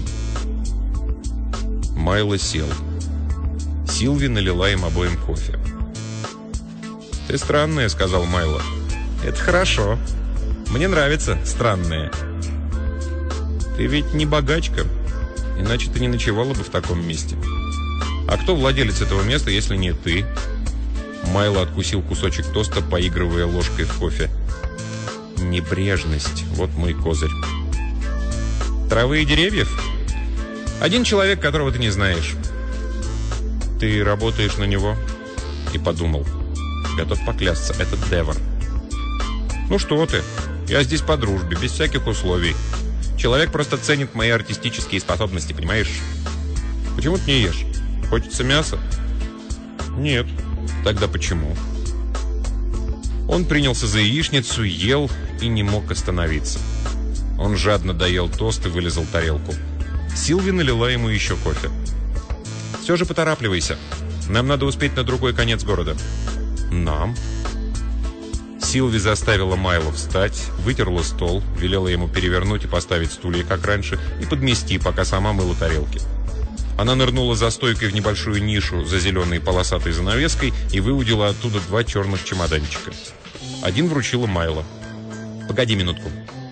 [SPEAKER 1] Майло сел. Силви налила им обоим кофе. «Ты странная», — сказал Майло. «Это хорошо. Мне нравится странная. Ты ведь не богачка, иначе ты не ночевала бы в таком месте. А кто владелец этого места, если не ты?» Майло откусил кусочек тоста, поигрывая ложкой в кофе. «Небрежность. Вот мой козырь». «Травы и деревьев? Один человек, которого ты не знаешь». «Ты работаешь на него?» И подумал. Готов поклясться, это Девор. «Ну что ты? Я здесь по дружбе, без всяких условий. Человек просто ценит мои артистические способности, понимаешь? Почему ты не ешь? Хочется мяса?» «Нет». «Тогда почему?» Он принялся за яичницу, ел и не мог остановиться. Он жадно доел тост и вылизал тарелку. Силви налила ему еще кофе. «Все же поторапливайся. Нам надо успеть на другой конец города». «Нам?» Силви заставила Майло встать, вытерла стол, велела ему перевернуть и поставить стулья, как раньше, и подмести, пока сама мыла тарелки. Она нырнула за стойкой в небольшую нишу за зеленой полосатой занавеской и выудила оттуда два черных чемоданчика. Один вручила Майло. «Погоди минутку».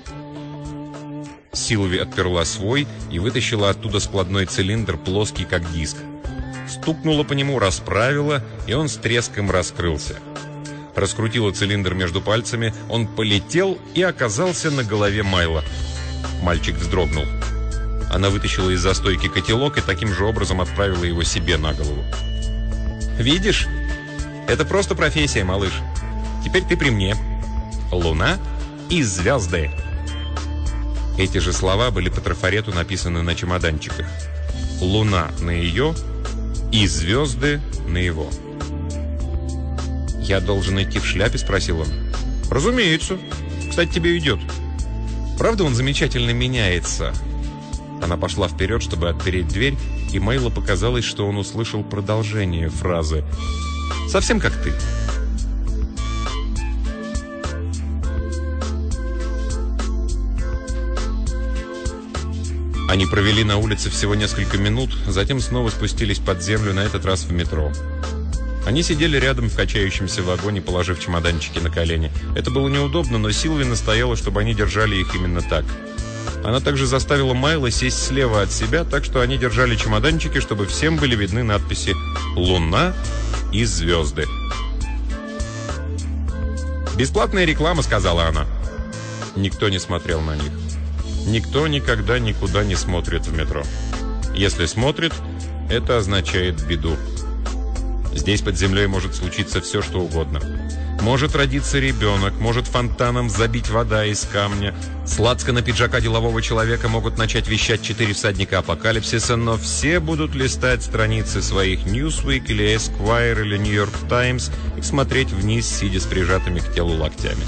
[SPEAKER 1] Силви отперла свой и вытащила оттуда складной цилиндр, плоский как диск. Стукнула по нему, расправила, и он с треском раскрылся. Раскрутила цилиндр между пальцами, он полетел и оказался на голове Майло. Мальчик вздрогнул. Она вытащила из застойки котелок и таким же образом отправила его себе на голову. «Видишь? Это просто профессия, малыш. Теперь ты при мне. Луна и звезды». Эти же слова были по трафарету написаны на чемоданчиках. Луна на ее и звезды на его. «Я должен идти в шляпе?» — спросил он. «Разумеется. Кстати, тебе идет. Правда, он замечательно меняется?» Она пошла вперед, чтобы отпереть дверь, и Майло показалось, что он услышал продолжение фразы. «Совсем как ты». Они провели на улице всего несколько минут, затем снова спустились под землю, на этот раз в метро. Они сидели рядом в качающемся вагоне, положив чемоданчики на колени. Это было неудобно, но Силви настояла, чтобы они держали их именно так. Она также заставила Майло сесть слева от себя, так что они держали чемоданчики, чтобы всем были видны надписи «Луна» и «Звезды». «Бесплатная реклама», — сказала она. Никто не смотрел на них. Никто никогда никуда не смотрит в метро. Если смотрит, это означает беду. Здесь под землей может случиться все, что угодно. Может родиться ребенок, может фонтаном забить вода из камня. С лацкана пиджака делового человека могут начать вещать четыре всадника апокалипсиса, но все будут листать страницы своих Newsweek или Esquire или New York Times и смотреть вниз, сидя с прижатыми к телу локтями.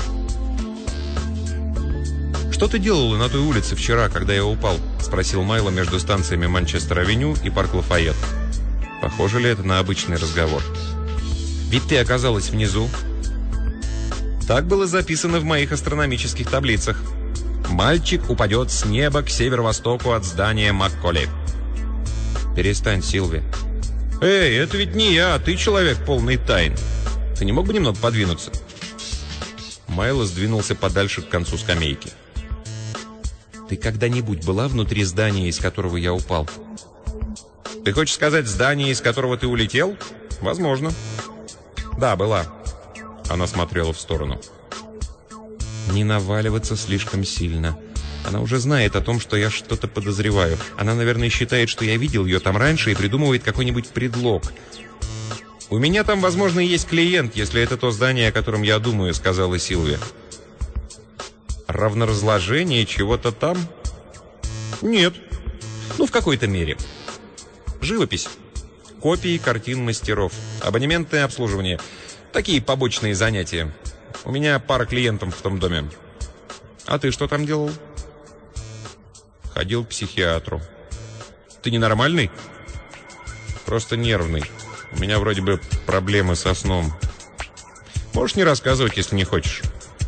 [SPEAKER 1] «Что ты делала на той улице вчера, когда я упал?» — спросил Майло между станциями Манчестер-авеню и Парк Лафайет. Похоже ли это на обычный разговор? Ведь ты оказалась внизу. Так было записано в моих астрономических таблицах. Мальчик упадет с неба к северо-востоку от здания Макколей. Перестань, Силви. Эй, это ведь не я, а ты человек полный тайн. Ты не мог бы немного подвинуться? Майло сдвинулся подальше к концу скамейки. Ты когда-нибудь была внутри здания, из которого я упал? Ты хочешь сказать, здание, из которого ты улетел? Возможно. Да, была. Она смотрела в сторону. Не наваливаться слишком сильно. Она уже знает о том, что я что-то подозреваю. Она, наверное, считает, что я видел ее там раньше и придумывает какой-нибудь предлог. «У меня там, возможно, и есть клиент, если это то здание, о котором я думаю», — сказала Силви. «Равноразложение чего-то там?» «Нет. Ну, в какой-то мере. Живопись. Копии картин мастеров. Абонементное обслуживание. Такие побочные занятия. У меня пара клиентов в том доме. А ты что там делал?» «Ходил к психиатру». «Ты ненормальный?» «Просто нервный. У меня вроде бы проблемы со сном. Можешь не рассказывать, если не хочешь».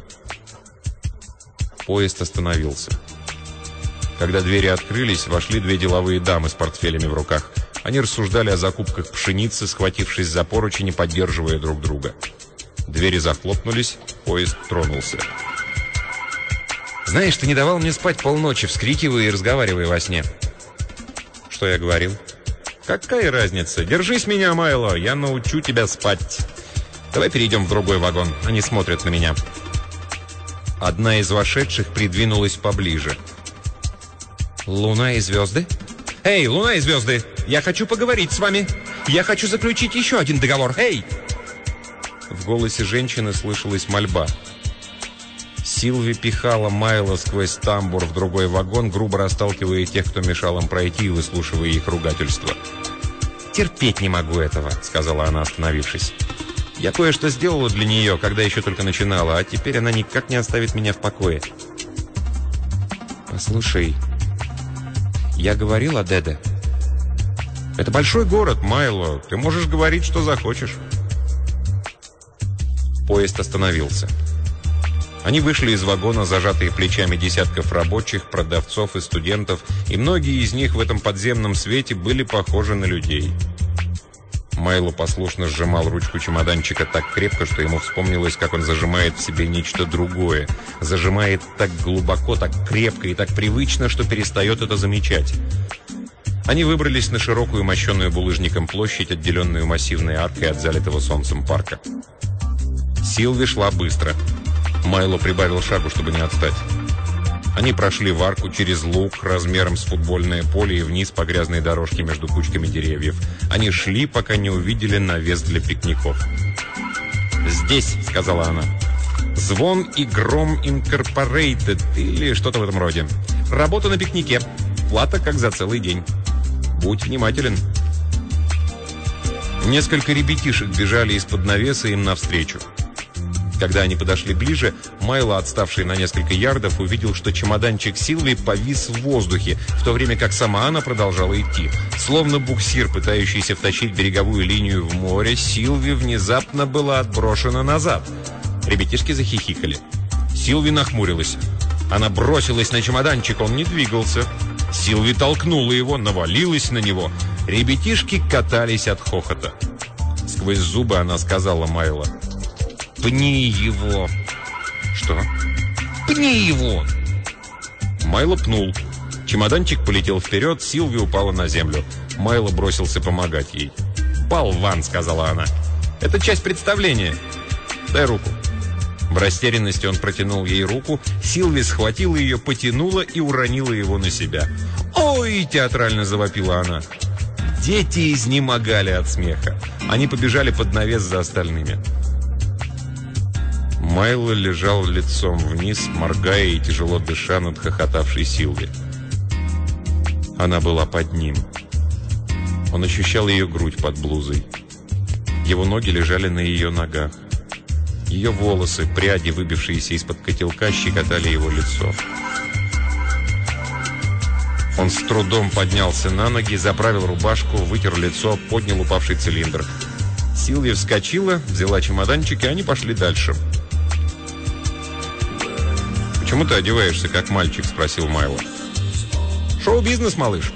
[SPEAKER 1] Поезд остановился. Когда двери открылись, вошли две деловые дамы с портфелями в руках. Они рассуждали о закупках пшеницы, схватившись за поручень и поддерживая друг друга. Двери захлопнулись, поезд тронулся. «Знаешь, ты не давал мне спать полночи, вскрикивая и разговаривая во сне». «Что я говорил?» «Какая разница? Держись меня, Майло, я научу тебя спать. Давай перейдем в другой вагон, они смотрят на меня». Одна из вошедших придвинулась поближе. «Луна и звезды?» «Эй, Луна и звезды! Я хочу поговорить с вами! Я хочу заключить еще один договор! Эй!» В голосе женщины слышалась мольба. Силви пихала Майло сквозь тамбур в другой вагон, грубо расталкивая тех, кто мешал им пройти, и выслушивая их ругательства. «Терпеть не могу этого», — сказала она, остановившись. «Я кое-что сделала для нее, когда еще только начинала, а теперь она никак не оставит меня в покое». «Послушай, я говорил о Деде». «Это большой город, Майло. Ты можешь говорить, что захочешь». Поезд остановился. Они вышли из вагона, зажатые плечами десятков рабочих, продавцов и студентов, и многие из них в этом подземном свете были похожи на людей. Майло послушно сжимал ручку чемоданчика так крепко, что ему вспомнилось, как он зажимает в себе нечто другое. Зажимает так глубоко, так крепко и так привычно, что перестает это замечать. Они выбрались на широкую, мощенную булыжником площадь, отделенную массивной аркой от залитого солнцем парка. Силви шла быстро. Майло прибавил шагу, чтобы не отстать. Они прошли в арку через луг размером с футбольное поле и вниз по грязной дорожке между кучками деревьев. Они шли, пока не увидели навес для пикников. «Здесь», — сказала она, — «Звон и Гром Инкорпорейтед» или что-то в этом роде. «Работа на пикнике. Плата как за целый день. Будь внимателен». Несколько ребятишек бежали из-под навеса им навстречу. Когда они подошли ближе, Майло, отставший на несколько ярдов, увидел, что чемоданчик Силви повис в воздухе, в то время как сама она продолжала идти. Словно буксир, пытающийся втащить береговую линию в море, Силви внезапно была отброшена назад. Ребятишки захихикали. Силви нахмурилась. Она бросилась на чемоданчик, он не двигался. Силви толкнула его, навалилась на него. Ребятишки катались от хохота. Сквозь зубы она сказала Майло: «Пни его!» «Что?» «Пни его!» Майло пнул. Чемоданчик полетел вперед, Силви упала на землю. Майло бросился помогать ей. «Болван!» — сказала она. «Это часть представления. Дай руку». В растерянности он протянул ей руку. Силви схватила ее, потянула и уронила его на себя. «Ой!» — театрально завопила она. Дети изнемогали от смеха. Они побежали под навес за остальными. Майло лежал лицом вниз, моргая и тяжело дыша над хохотавшей Силви. Она была под ним. Он ощущал ее грудь под блузой. Его ноги лежали на ее ногах. Ее волосы, пряди, выбившиеся из-под котелка, щекотали его лицо. Он с трудом поднялся на ноги, заправил рубашку, вытер лицо, поднял упавший цилиндр. Силвия вскочила, взяла чемоданчик, и они пошли дальше. «Почему ты одеваешься, как мальчик?» – спросил Майло. «Шоу-бизнес, малыш».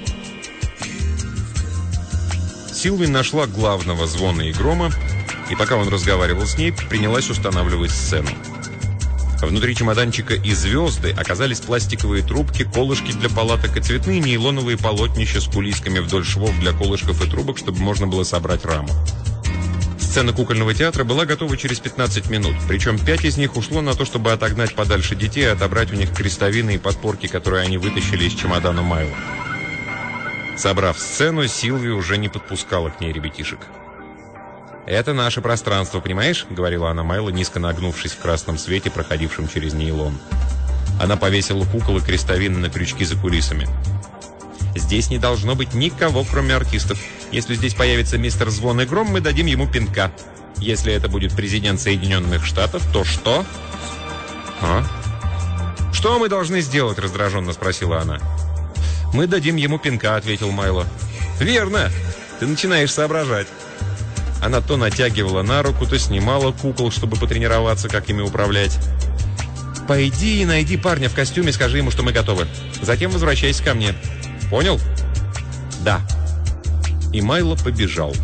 [SPEAKER 1] Силвия нашла главного Звона и Грома, и пока он разговаривал с ней, принялась устанавливать сцену. Внутри чемоданчика и звезды оказались пластиковые трубки, колышки для палаток и цветные нейлоновые полотнища с кулисками вдоль швов для колышков и трубок, чтобы можно было собрать раму. Сцена кукольного театра была готова через пятнадцать минут, причем пять из них ушло на то, чтобы отогнать подальше детей и отобрать у них крестовины и подпорки, которые они вытащили из чемодана Майла. Собрав сцену, Силвия уже не подпускала к ней ребятишек. «Это наше пространство, понимаешь?» — говорила она Майло, низко нагнувшись в красном свете, проходившем через нейлон. Она повесила кукол и крестовины на крючки за кулисами. «Здесь не должно быть никого, кроме артистов. Если здесь появится мистер Звон и Гром, мы дадим ему пинка. Если это будет президент Соединенных Штатов, то что?» «А? Что мы должны сделать?» — раздраженно спросила она. «Мы дадим ему пинка», — ответил Майло. «Верно! Ты начинаешь соображать». Она то натягивала на руку, то снимала кукол, чтобы потренироваться, как ими управлять. «Пойди и найди парня в костюме, скажи ему, что мы готовы. Затем возвращайся ко мне. Понял?» «Да». И Майло побежал.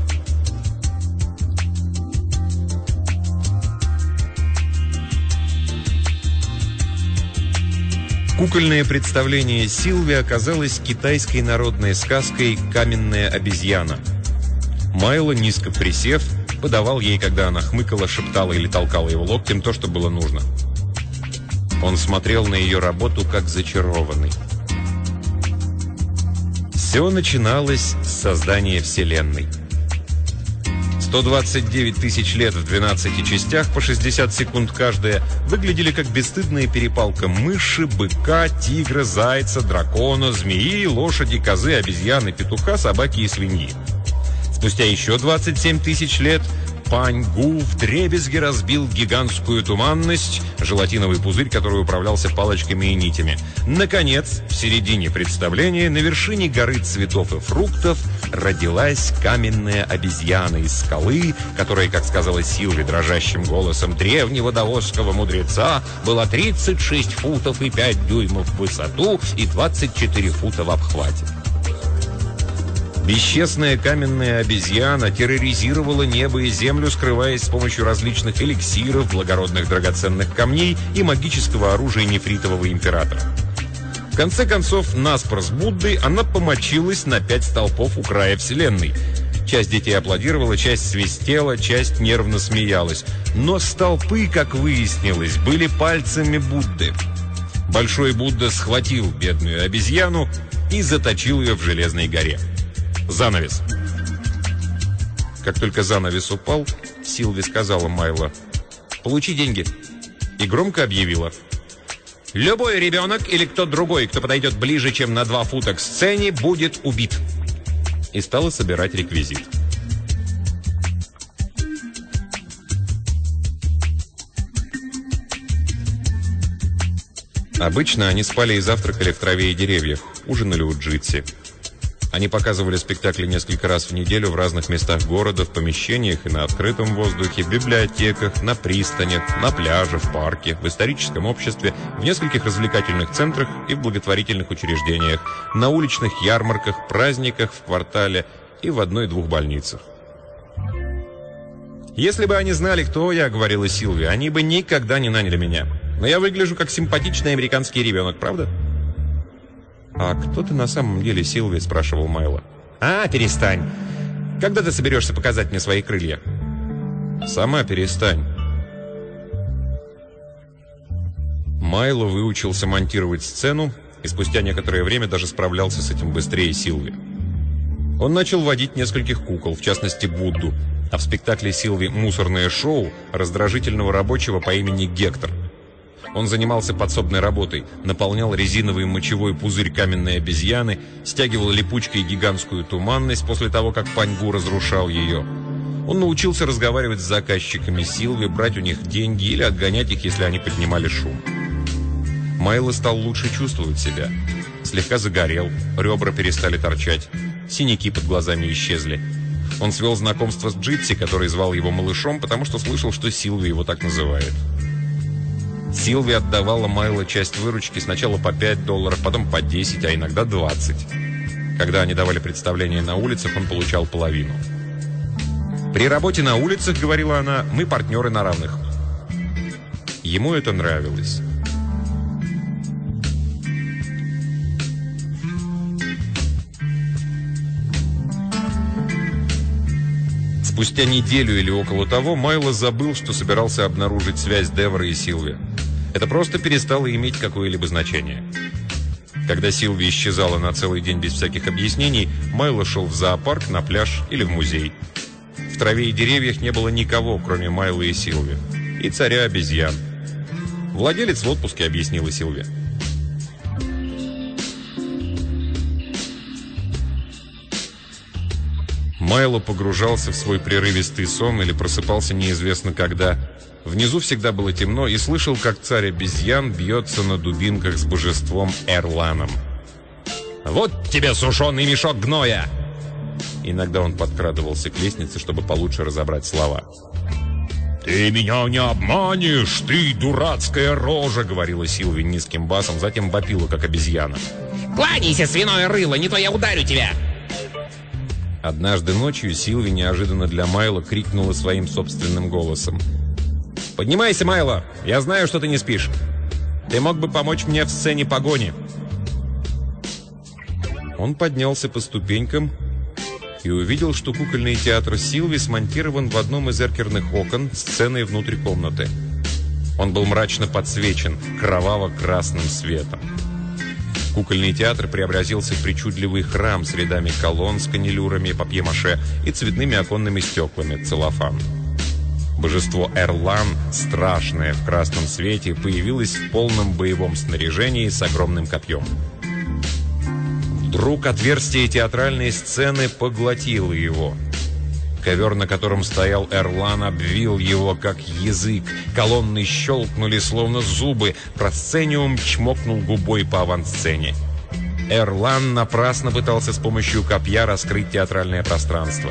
[SPEAKER 1] Кукольное представление Силвии оказалось китайской народной сказкой «Каменная обезьяна». Майло, низко присев, подавал ей, когда она хмыкала, шептала или толкала его локтем, то, что было нужно. Он смотрел на ее работу, как зачарованный. Все начиналось с создания Вселенной. сто двадцать девять тысяч лет в двенадцати частях, по шестьдесят секунд каждая, выглядели как бесстыдная перепалка мыши, быка, тигра, зайца, дракона, змеи, лошади, козы, обезьяны, петуха, собаки и свиньи. Спустя еще двадцать семь тысяч лет Пань Гу вдребезги разбил гигантскую туманность, желатиновый пузырь, который управлялся палочками и нитями. Наконец, в середине представления, на вершине горы цветов и фруктов, родилась каменная обезьяна из скалы, которая, как сказала Силви дрожащим голосом древнего даосского мудреца, была тридцать шесть футов и пять дюймов в высоту и двадцать четыре фута в обхвате. Бесчестная каменная обезьяна терроризировала небо и землю, скрываясь с помощью различных эликсиров, благородных драгоценных камней и магического оружия нефритового императора. В конце концов, наспор с Буддой, она помочилась на пять столпов у края Вселенной. Часть детей аплодировала, часть свистела, часть нервно смеялась. Но столпы, как выяснилось, были пальцами Будды. Большой Будда схватил бедную обезьяну и заточил ее в Железной горе. Занавес. Как только занавес упал, Силви сказала Майло: «Получи деньги». И громко объявила: «Любой ребенок или кто-то другой, кто подойдет ближе, чем на два фута к сцене, будет убит». И стала собирать реквизит. Обычно они спали и завтракали в траве и деревьях, ужинали у Джитси. Они показывали спектакли несколько раз в неделю в разных местах города, в помещениях и на открытом воздухе, в библиотеках, на пристанях, на пляже, в парке, в историческом обществе, в нескольких развлекательных центрах и в благотворительных учреждениях, на уличных ярмарках, праздниках в квартале и в одной-двух больницах. «Если бы они знали, кто я, — говорила Силвия, — они бы никогда не наняли меня. Но я выгляжу как симпатичный американский ребенок, правда?» «А кто ты на самом деле, Силви?» — спрашивал Майло. «А, перестань! Когда ты соберешься показать мне свои крылья?» «Сама перестань». Майло выучился монтировать сцену и спустя некоторое время даже справлялся с этим быстрее Силви. Он начал водить нескольких кукол, в частности Будду, а в спектакле Силви «Мусорное шоу» раздражительного рабочего по имени Гектор. Он занимался подсобной работой, наполнял резиновый мочевой пузырь каменной обезьяны, стягивал липучкой гигантскую туманность после того, как Пань Гу разрушал ее. Он научился разговаривать с заказчиками Силви, брать у них деньги или отгонять их, если они поднимали шум. Майло стал лучше чувствовать себя. Слегка загорел, ребра перестали торчать, синяки под глазами исчезли. Он свел знакомство с Джипси, который звал его малышом, потому что слышал, что Силви его так называет. Силви отдавала Майло часть выручки сначала по пять долларов, потом по десять, а иногда двадцать. Когда они давали представления на улицах, он получал половину. «При работе на улицах, — говорила она, — мы партнеры на равных». Ему это нравилось. Спустя неделю или около того Майло забыл, что собирался обнаружить связь Девора и Силви. Это просто перестало иметь какое-либо значение. Когда Силви исчезала на целый день без всяких объяснений, Майло шел в зоопарк, на пляж или в музей. В траве и деревьях не было никого, кроме Майло и Силви. И царя обезьян. Владелец в отпуске, объяснила Силви. Майло погружался в свой прерывистый сон или просыпался неизвестно когда. Внизу всегда было темно, и слышал, как царь обезьян бьется на дубинках с божеством Эрланом. «Вот тебе сушеный мешок гноя!» Иногда он подкрадывался к лестнице, чтобы получше разобрать слова. «Ты меня не обманешь, ты дурацкая рожа!» — говорила Силви низким басом, затем вопила, как обезьяна. «Кланяйся, свиное рыло, не то я ударю тебя!» Однажды ночью Силви неожиданно для Майло крикнула своим собственным голосом. «Поднимайся, Майло! Я знаю, что ты не спишь. Ты мог бы помочь мне в сцене погони!» Он поднялся по ступенькам и увидел, что кукольный театр Силви смонтирован в одном из эркерных окон сценой внутри комнаты. Он был мрачно подсвечен кроваво-красным светом. Кукольный театр преобразился в причудливый храм с рядами колонн с канилюрами, папье-маше и цветными оконными стеклами, целлофан. Божество Эрлан, страшное в красном свете, появилось в полном боевом снаряжении с огромным копьем. Вдруг отверстие театральной сцены поглотило его. Ковер, на котором стоял Эрлан, обвил его, как язык. Колонны щелкнули, словно зубы. Просцениум чмокнул губой по авансцене. Эрлан напрасно пытался с помощью копья раскрыть театральное пространство.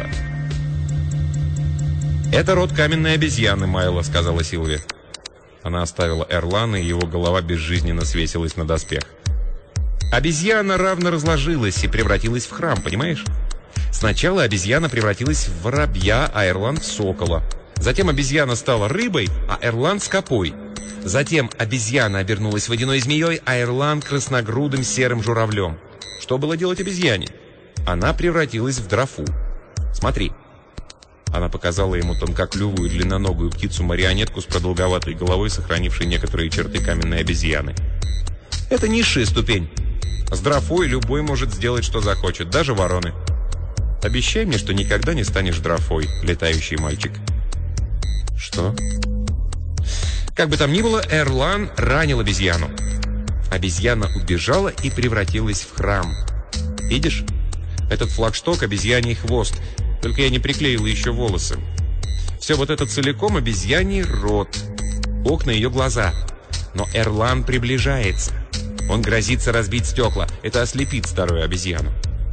[SPEAKER 1] «Это род каменной обезьяны, Майло», — сказала Силви. Она оставила Эрлана, и его голова безжизненно свесилась на доспех. «Обезьяна равно разложилась и превратилась в храм, понимаешь? Сначала обезьяна превратилась в воробья, а Эрлан в сокола. Затем обезьяна стала рыбой, а Эрлан скопой. Затем обезьяна обернулась водяной змеей, а Эрлан красногрудым серым журавлем. Что было делать обезьяне? Она превратилась в дрофу. Смотри». Она показала ему тонкоклювую длинноногую птицу-марионетку с продолговатой головой, сохранившей некоторые черты каменной обезьяны. Это низшая ступень. С дрофой любой может сделать, что захочет, даже вороны. Обещай мне, что никогда не станешь дрофой, летающий мальчик. Что? Как бы там ни было, Эрлан ранил обезьяну. Обезьяна убежала и превратилась в храм. Видишь? Этот флагшток — обезьяний хвост. Только я не приклеила еще волосы. Все вот это целиком обезьяний рот. Окна — ее глаза. Но Эрлан приближается. Он грозится разбить стекла. Это ослепит старую обезьяну.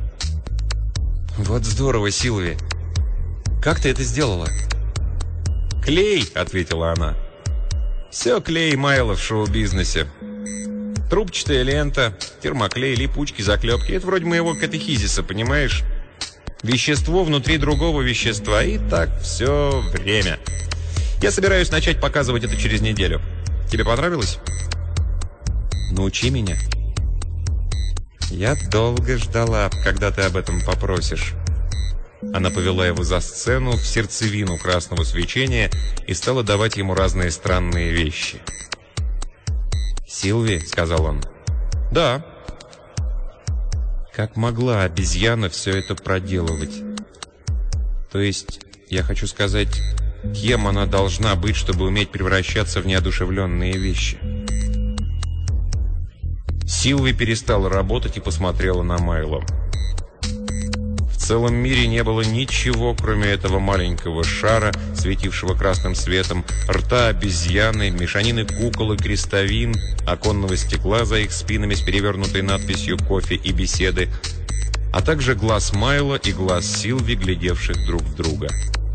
[SPEAKER 1] Вот здорово, Силви. Как ты это сделала? «Клей», — ответила она. «Все клей, Майло, в шоу-бизнесе. Трубчатая лента, термоклей, липучки, заклепки. Это вроде моего катехизиса, понимаешь? Вещество внутри другого вещества. И так все время. Я собираюсь начать показывать это через неделю. Тебе понравилось?» «Научи меня». «Я долго ждала, когда ты об этом попросишь». Она повела его за сцену в сердцевину красного свечения и стала давать ему разные странные вещи. «Силви», — сказал он. «Да». Как могла обезьяна все это проделывать? То есть, я хочу сказать, кем она должна быть, чтобы уметь превращаться в неодушевленные вещи? Силви перестала работать и посмотрела на Майло. В целом мире не было ничего, кроме этого маленького шара, светившего красным светом, рта обезьяны, мешанины кукол и крестовин, оконного стекла за их спинами с перевернутой надписью «Кофе и беседы», а также глаз Майла и глаз Силви, глядевших друг в друга.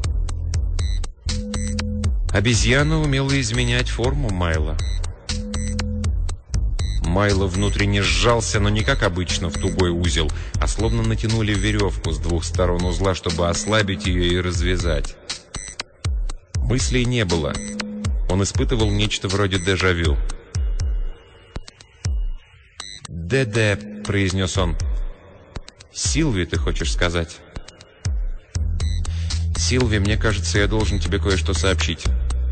[SPEAKER 1] Обезьяна умела изменять форму Майла. Майло внутренне сжался, но не как обычно в тугой узел, а словно натянули веревку с двух сторон узла, чтобы ослабить ее и развязать. Мыслей не было. Он испытывал нечто вроде дежавю. «Де-де», — произнес он. «Силви, ты хочешь сказать?» «Силви, мне кажется, я должен тебе кое-что сообщить».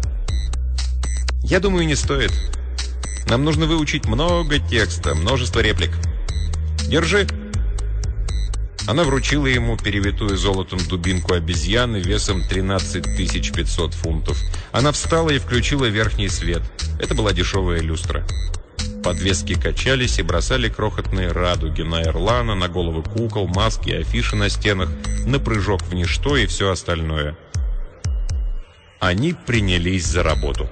[SPEAKER 1] «Я думаю, не стоит. Нам нужно выучить много текста, множество реплик. Держи». Она вручила ему перевитую золотом дубинку обезьяны весом тринадцать тысяч пятьсот фунтов. Она встала и включила верхний свет. Это была дешевая люстра. Подвески качались и бросали крохотные радуги на эрлана, на головы кукол, маски и афиши на стенах, на прыжок в ничто и все остальное. Они принялись за работу.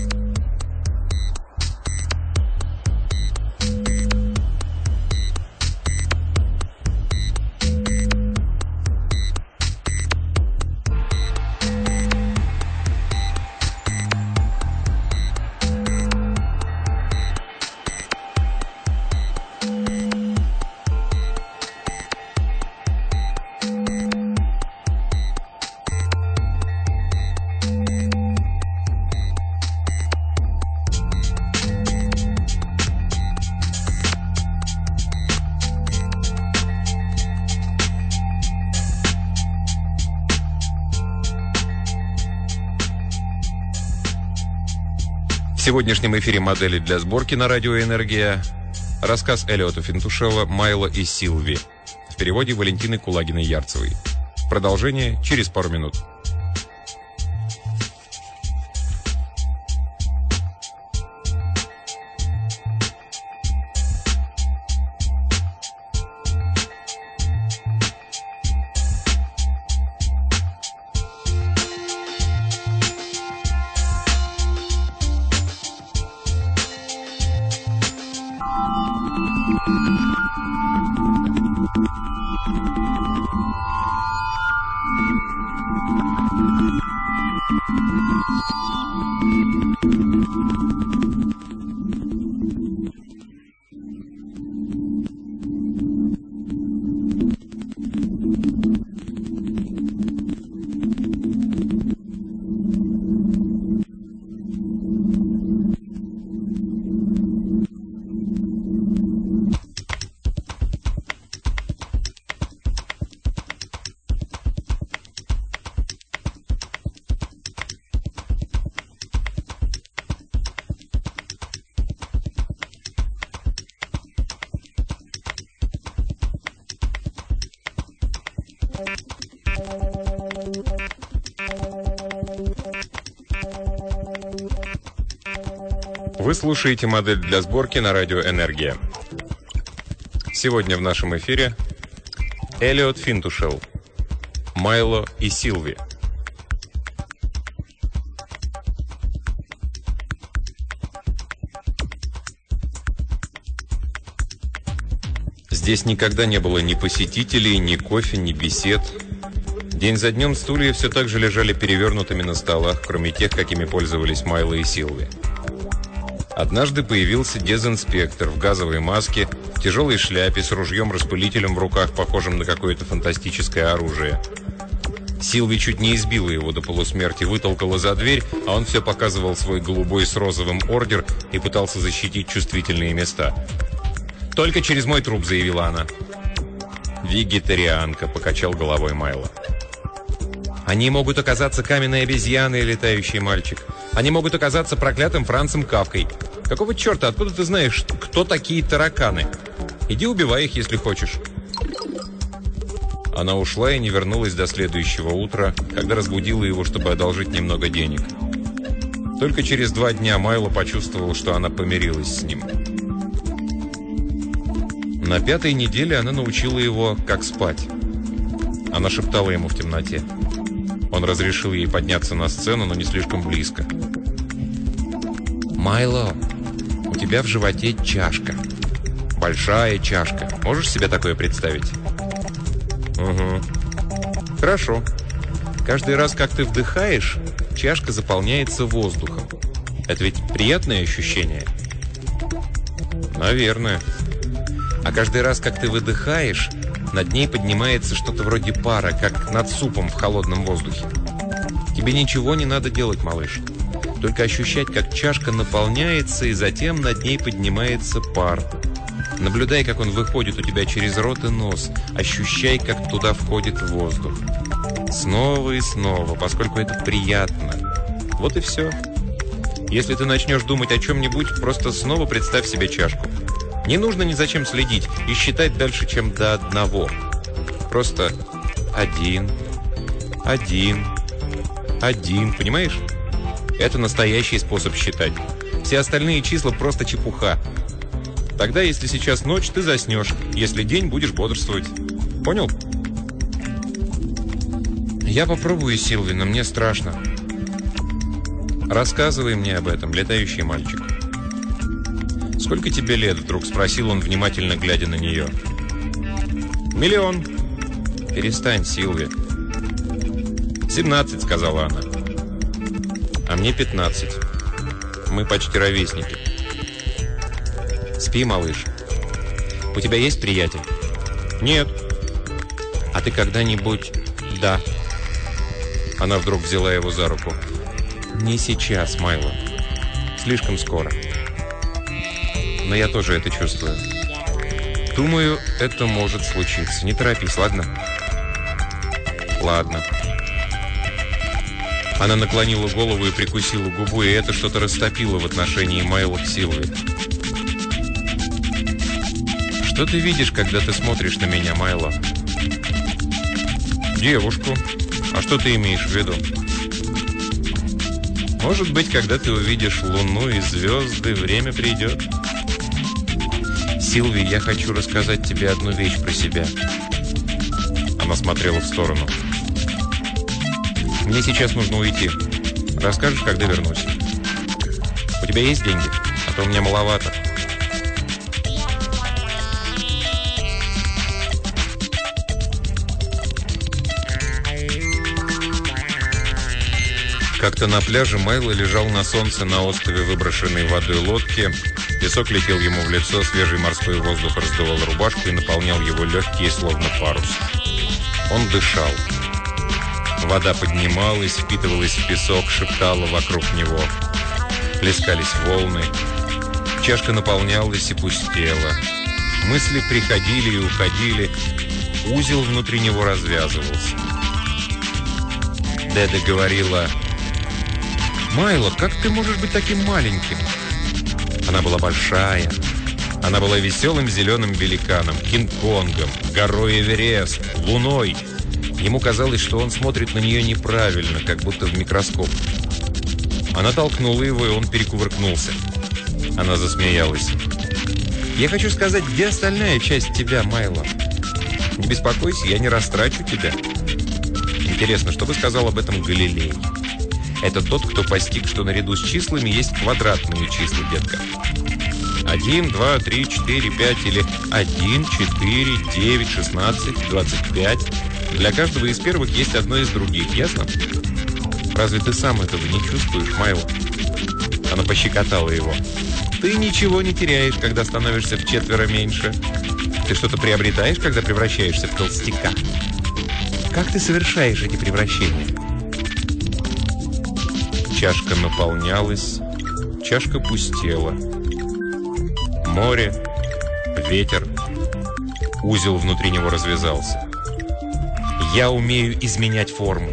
[SPEAKER 1] В сегодняшнем эфире «Модели для сборки» на радио «Энергия» рассказ Эллиота Финтушела «Майло и Силви» в переводе Валентины Кулагиной-Ярцевой. Продолжение через пару минут. Вы слушаете «Модель для сборки» на радио «Энергия». Сегодня в нашем эфире Эллиот Финтушел, Майло и Силви. Здесь никогда не было ни посетителей, ни кофе, ни бесед. День за днем стулья все так же лежали перевернутыми на столах, кроме тех, какими пользовались Майло и Силви. Однажды появился дезинспектор в газовой маске, в тяжелой шляпе, с ружьем-распылителем в руках, похожим на какое-то фантастическое оружие. Силви чуть не избила его до полусмерти, вытолкала за дверь, а он все показывал свой голубой с розовым ордер и пытался защитить чувствительные места. «Только через мой труп», — заявила она. «Вегетарианка», — покачал головой Майло. «Они могут оказаться каменной обезьяной, летающий мальчик. Они могут оказаться проклятым Францем Кафкой. Какого черта, откуда ты знаешь, кто такие тараканы? Иди убивай их, если хочешь». Она ушла и не вернулась до следующего утра, когда разбудила его, чтобы одолжить немного денег. Только через два дня Майло почувствовал, что она помирилась с ним. На пятой неделе она научила его, как спать. Она шептала ему в темноте. Он разрешил ей подняться на сцену, но не слишком близко. «Майло, у тебя в животе чашка. Большая чашка. Можешь себе такое представить?» «Угу. Хорошо. Каждый раз, как ты вдыхаешь, чашка заполняется воздухом. Это ведь приятное ощущение?» «Наверное. А каждый раз, как ты выдыхаешь, над ней поднимается что-то вроде пара, как над супом в холодном воздухе. Тебе ничего не надо делать, малыш. Только ощущать, как чашка наполняется, и затем над ней поднимается пар. Наблюдай, как он выходит у тебя через рот и нос. Ощущай, как туда входит воздух. Снова и снова, поскольку это приятно. Вот и все. Если ты начнешь думать о чем-нибудь, просто снова представь себе чашку. Не нужно ни за чем следить и считать дальше, чем до одного. Просто один, один, один, понимаешь? Это настоящий способ считать. Все остальные числа просто чепуха. Тогда, если сейчас ночь, ты заснешь. Если день, будешь бодрствовать. Понял? Я попробую, Силви, но мне страшно. Рассказывай мне об этом, летающий мальчик. «Сколько тебе лет?» – вдруг спросил он, внимательно глядя на нее. «Миллион». «Перестань, Силви». «Семнадцать», – сказала она. «А мне пятнадцать. Мы почти ровесники». «Спи, малыш. У тебя есть приятель?» «Нет». «А ты когда-нибудь...» «Да». Она вдруг взяла его за руку. «Не сейчас, Майло. Слишком скоро. Но я тоже это чувствую. Думаю, это может случиться. Не торопись, ладно?» «Ладно». Она наклонила голову и прикусила губу, и это что-то растопило в отношении Майло к Силви. «Что ты видишь, когда ты смотришь на меня, Майло?» «Девушку. А что ты имеешь в виду?» «Может быть, когда ты увидишь луну и звезды, время придет». «Силви, я хочу рассказать тебе одну вещь про себя». Она смотрела в сторону. «Мне сейчас нужно уйти. Расскажешь, когда вернусь. У тебя есть деньги? А то у меня маловато». Как-то на пляже Майло лежал на солнце на острове выброшенной водой лодки. Песок летел ему в лицо, свежий морской воздух раздувал рубашку и наполнял его легкие, словно парус. Он дышал. Вода поднималась, впитывалась в песок, шептала вокруг него. Плескались волны. Чашка наполнялась и пустела. Мысли приходили и уходили. Узел внутри него развязывался. Деда говорила: «Майло, как ты можешь быть таким маленьким?» Она была большая. Она была веселым зеленым великаном, Кинг-Конгом, горой Эверест, луной. Ему казалось, что он смотрит на нее неправильно, как будто в микроскоп. Она толкнула его, и он перекувыркнулся. Она засмеялась. «Я хочу сказать, где остальная часть тебя, Майло? Не беспокойся, я не растрачу тебя». Интересно, что бы сказал об этом Галилей? Это тот, кто постиг, что наряду с числами есть квадратные числа, детка. Один, два, три, четыре, пять или один, четыре, девять, шестнадцать, двадцать пять. Для каждого из первых есть одно из других, ясно? Разве ты сам этого не чувствуешь, Майло? Она пощекотала его. Ты ничего не теряешь, когда становишься в четверо меньше. Ты что-то приобретаешь, когда превращаешься в толстяка. Как ты совершаешь эти превращения? Чашка наполнялась, чашка пустела. Море, ветер, узел внутри него развязался. Я умею изменять форму.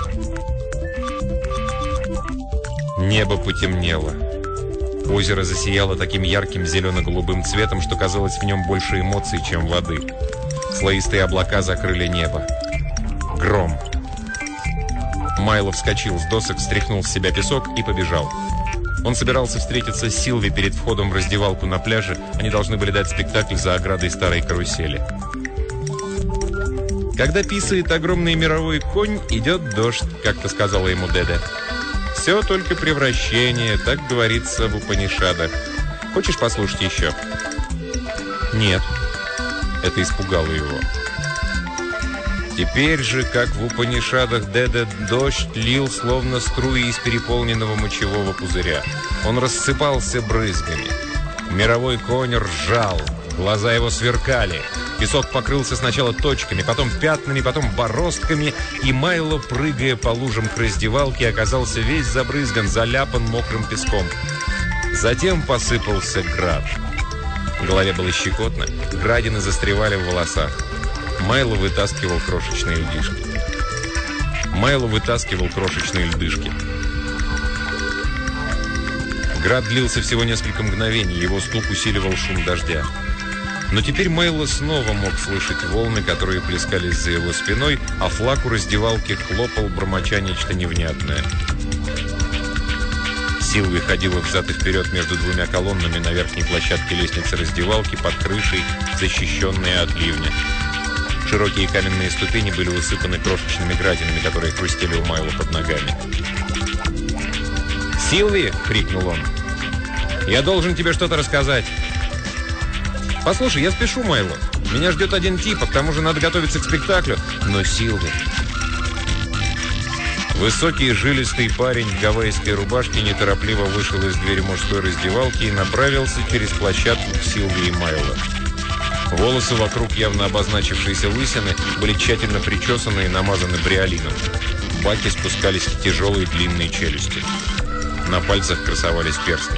[SPEAKER 1] Небо потемнело. Озеро засияло таким ярким зелено-голубым цветом, что казалось в нем больше эмоций, чем воды. Слоистые облака закрыли небо. Гром. Майло вскочил с досок, стряхнул с себя песок и побежал. Он собирался встретиться с Силви перед входом в раздевалку на пляже. Они должны были дать спектакль за оградой старой карусели. «Когда писает огромный мировой конь, идет дождь», — как-то сказала ему Деде. «Все только превращение», — так говорится в Упанишадах. Хочешь послушать еще?» «Нет». Это испугало его. Теперь же, как в Упанишадах, Деде, дождь лил словно струи из переполненного мочевого пузыря. Он рассыпался брызгами. Мировой конь ржал, глаза его сверкали. Песок покрылся сначала точками, потом пятнами, потом бороздками, и Майло, прыгая по лужам к раздевалке, оказался весь забрызган, заляпан мокрым песком. Затем посыпался град. В голове было щекотно, градины застревали в волосах. Майло вытаскивал крошечные льдышки. Майло вытаскивал крошечные льдышки. Град длился всего несколько мгновений, его стук усиливал шум дождя. Но теперь Майло снова мог слышать волны, которые плескались за его спиной, а флаг у раздевалки хлопал, бормоча нечто невнятное. Силви ходила взад и вперед между двумя колоннами на верхней площадке лестницы раздевалки под крышей, защищенной от ливня. Широкие каменные ступени были усыпаны крошечными градинами, которые хрустели у Майло под ногами. «Силви!» — крикнул он. «Я должен тебе что-то рассказать». «Послушай, я спешу, Майло. Меня ждет один тип, а к тому же надо готовиться к спектаклю». «Но Силви...» Высокий жилистый парень в гавайской рубашке неторопливо вышел из двери мужской раздевалки и направился через площадку к Силви и Майло. Волосы вокруг явно обозначившейся лысины были тщательно причесаны и намазаны бриолином. Баки спускались к тяжелой длинной челюсти. На пальцах красовались перстни.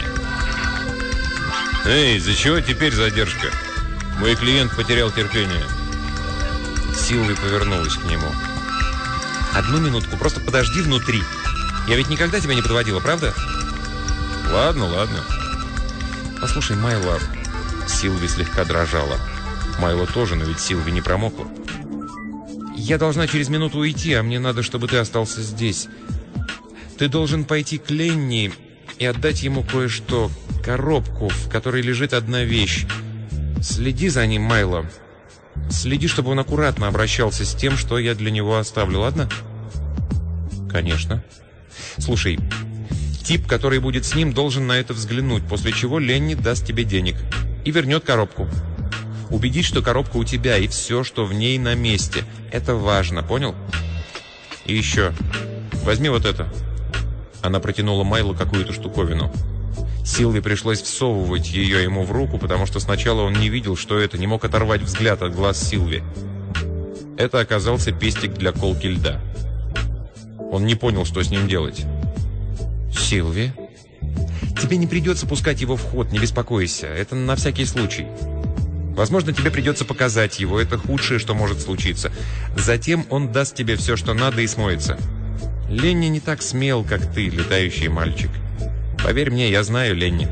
[SPEAKER 1] «Эй, за чего теперь задержка? Мой клиент потерял терпение». Силви повернулась к нему. «Одну минутку, просто подожди внутри. Я ведь никогда тебя не подводила, правда?» «Ладно, ладно». «Послушай, Майло...» Силви слегка дрожала. Майло тоже, но ведь Силви не промокла. «Я должна через минуту уйти, а мне надо, чтобы ты остался здесь. Ты должен пойти к Ленни и отдать ему кое-что, коробку, в которой лежит одна вещь. Следи за ним, Майло. Следи, чтобы он аккуратно обращался с тем, что я для него оставлю, ладно?» «Конечно. Слушай, тип, который будет с ним, должен на это взглянуть, после чего Ленни даст тебе денег и вернет коробку. Убедись, что коробка у тебя и все, что в ней, на месте. Это важно, понял? И еще, возьми вот это». Она протянула Майлу какую-то штуковину. Силви пришлось всовывать ее ему в руку, потому что сначала он не видел, что это, не мог оторвать взгляд от глаз Силви. Это оказался пестик для колки льда. Он не понял, что с ним делать. «Силви, тебе не придется пускать его в ход, не беспокойся. Это на всякий случай. Возможно, тебе придется показать его, это худшее, что может случиться. Затем он даст тебе все, что надо, и смоется. Ленни не так смел, как ты, летающий мальчик. Поверь мне, я знаю Ленни».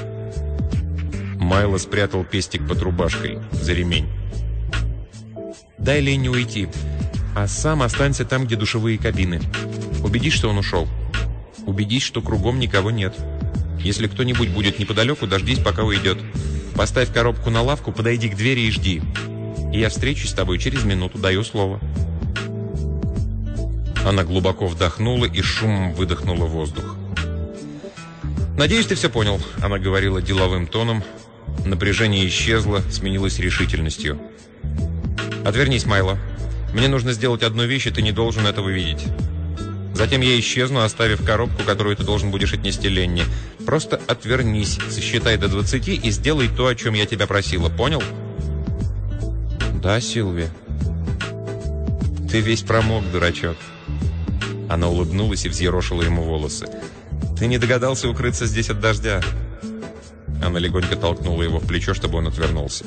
[SPEAKER 1] Майло спрятал пестик под рубашкой, за ремень. «Дай Ленни уйти, а сам останься там, где душевые кабины. Убедись, что он ушел. Убедись, что кругом никого нет. Если кто-нибудь будет неподалеку, дождись, пока уйдет. Поставь коробку на лавку, подойди к двери и жди. И я встречусь с тобой через минуту, даю слово». Она глубоко вдохнула и шумом выдохнула воздух. «Надеюсь, ты все понял», — она говорила деловым тоном. Напряжение исчезло, сменилось решительностью. «Отвернись, Майло. Мне нужно сделать одну вещь, и ты не должен этого видеть. Затем я исчезну, оставив коробку, которую ты должен будешь отнести Ленни. Просто отвернись, сосчитай до двадцати и сделай то, о чем я тебя просила. Понял?» «Да, Силви». «Ты весь промок, дурачок». Она улыбнулась и взъерошила ему волосы. «Ты не догадался укрыться здесь от дождя?» Она легонько толкнула его в плечо, чтобы он отвернулся.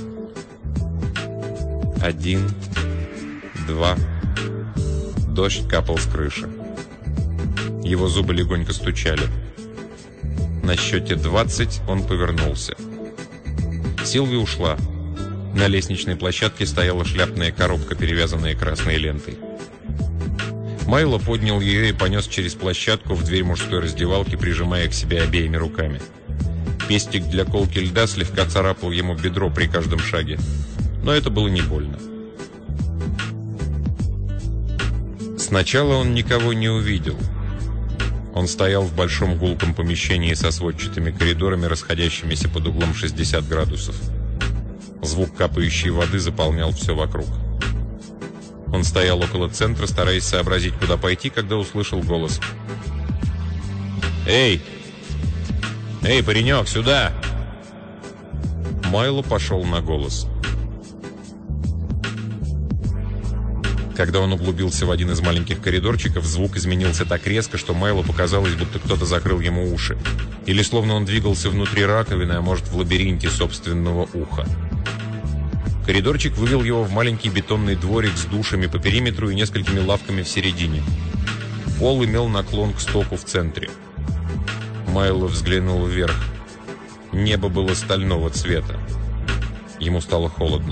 [SPEAKER 1] Один, два. Дождь капал с крыши. Его зубы легонько стучали. На счете двадцать он повернулся. Силви ушла. На лестничной площадке стояла шляпная коробка, перевязанная красной лентой. Майло поднял ее и понес через площадку в дверь мужской раздевалки, прижимая к себе обеими руками. Пестик для колки льда слегка царапал ему бедро при каждом шаге. Но это было не больно. Сначала он никого не увидел. Он стоял в большом гулком помещении со сводчатыми коридорами, расходящимися под углом шестьдесят градусов. Звук капающей воды заполнял все вокруг. Он стоял около центра, стараясь сообразить, куда пойти, когда услышал голос. «Эй! Эй, паренек, сюда!» Майло пошел на голос. Когда он углубился в один из маленьких коридорчиков, звук изменился так резко, что Майло показалось, будто кто-то закрыл ему уши. Или словно он двигался внутри раковины, а может в лабиринте собственного уха. Коридорчик вывел его в маленький бетонный дворик с душами по периметру и несколькими лавками в середине. Пол имел наклон к стоку в центре. Майло взглянул вверх. Небо было стального цвета. Ему стало холодно.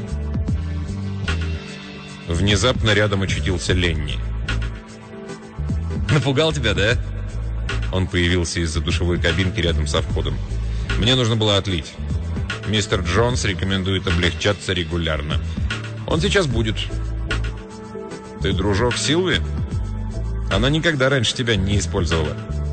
[SPEAKER 1] Внезапно рядом очутился Ленни. «Напугал тебя, да?» Он появился из-за душевой кабинки рядом со входом. «Мне нужно было отлить. Мистер Джонс рекомендует облегчаться регулярно. Он сейчас будет». «Ты дружок Силви? Она никогда раньше тебя не использовала».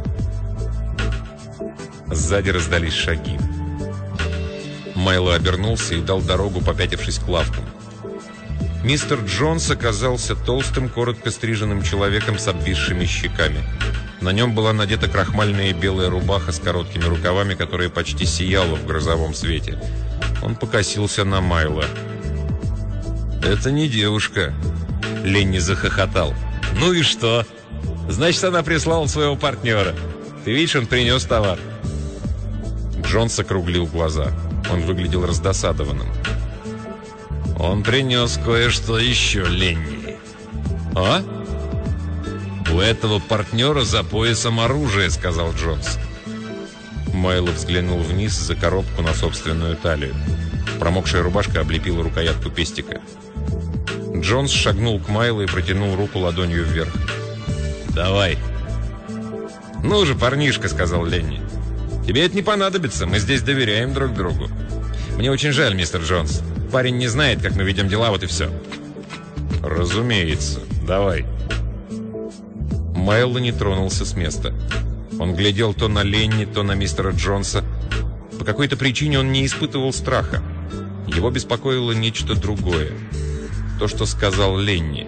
[SPEAKER 1] Сзади раздались шаги. Майло обернулся и дал дорогу, попятившись к лавкам. Мистер Джонс оказался толстым, коротко стриженным человеком с обвисшими щеками. На нем была надета крахмальная белая рубаха с короткими рукавами, которая почти сияла в грозовом свете. Он покосился на Майло. «Это не девушка», — Ленни захохотал. «Ну и что? Значит, она прислала своего партнера. Ты видишь, он принес товар». Джонс округлил глаза. Он выглядел раздосадованным. «Он принес кое-что еще, Ленни». «А? У этого партнера за поясом оружие», — сказал Джонс. Майло взглянул вниз за коробку на собственную талию. Промокшая рубашка облепила рукоятку пестика. Джонс шагнул к Майло и протянул руку ладонью вверх. «Давай». «Ну же, парнишка», — сказал Ленни. «Тебе это не понадобится, мы здесь доверяем друг другу». «Мне очень жаль, мистер Джонс. Парень не знает, как мы ведем дела, вот и все». «Разумеется. Давай». Майло не тронулся с места. Он глядел то на Ленни, то на мистера Джонса. По какой-то причине он не испытывал страха. Его беспокоило нечто другое. То, что сказал Ленни.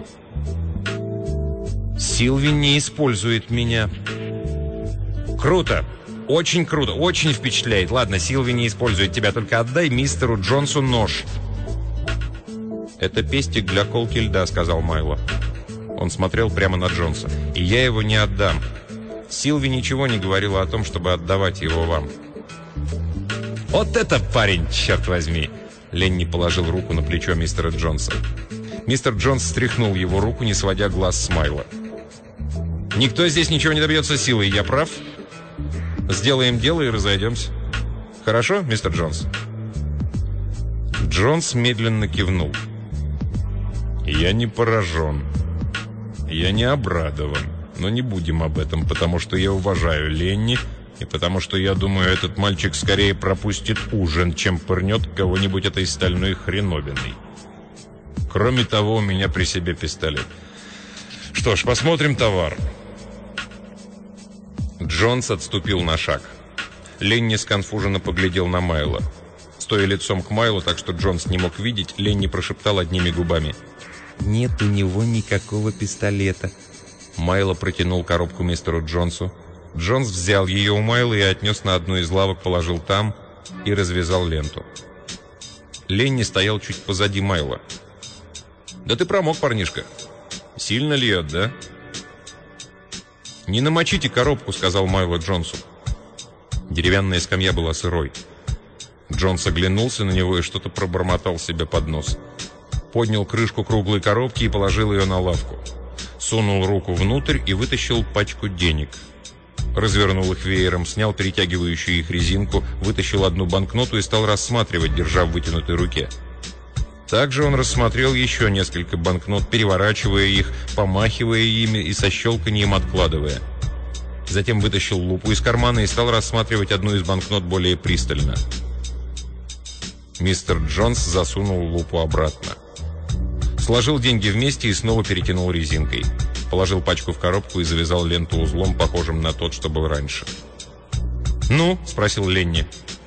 [SPEAKER 1] «Силви не использует меня». «Круто! Очень круто! Очень впечатляет! Ладно, Силви не использует тебя, только отдай мистеру Джонсу нож». «Это пестик для колки льда», — сказал Майло. Он смотрел прямо на Джонса. «И я его не отдам. Силви ничего не говорила о том, чтобы отдавать его вам». «Вот это парень, черт возьми!» Ленни положил руку на плечо мистера Джонса. Мистер Джонс стряхнул его руку, не сводя глаз с Майло. «Никто здесь ничего не добьется силой, я прав? Сделаем дело и разойдемся. Хорошо, мистер Джонс?» Джонс медленно кивнул. «Я не поражен. Я не обрадован. Но не будем об этом, потому что я уважаю Ленни, и потому что я думаю, этот мальчик скорее пропустит ужин, чем пырнет кого-нибудь этой стальной хреновиной. Кроме того, у меня при себе пистолет. Что ж, посмотрим товар». Джонс отступил на шаг. Ленни сконфуженно поглядел на Майло. Стоя лицом к Майлу, так что Джонс не мог видеть, Ленни прошептал одними губами: «Нет у него никакого пистолета». Майло протянул коробку мистеру Джонсу. Джонс взял ее у Майла и отнес на одну из лавок, положил там и развязал ленту. Ленни стоял чуть позади Майла. «Да ты промок, парнишка. Сильно льет, да?» «Не намочите коробку», — сказал Майло Джонсу. Деревянная скамья была сырой. Джонс оглянулся на него и что-то пробормотал себе под нос. Поднял крышку круглой коробки и положил ее на лавку. Сунул руку внутрь и вытащил пачку денег. Развернул их веером, снял перетягивающую их резинку, вытащил одну банкноту и стал рассматривать, держа в вытянутой руке. Также он рассмотрел еще несколько банкнот, переворачивая их, помахивая ими и со щелканьем откладывая. Затем вытащил лупу из кармана и стал рассматривать одну из банкнот более пристально. Мистер Джонс засунул лупу обратно. Сложил деньги вместе и снова перетянул резинкой. положил пачку в коробку и завязал ленту узлом, похожим на тот, что был раньше. «Ну?» – спросил Ленни.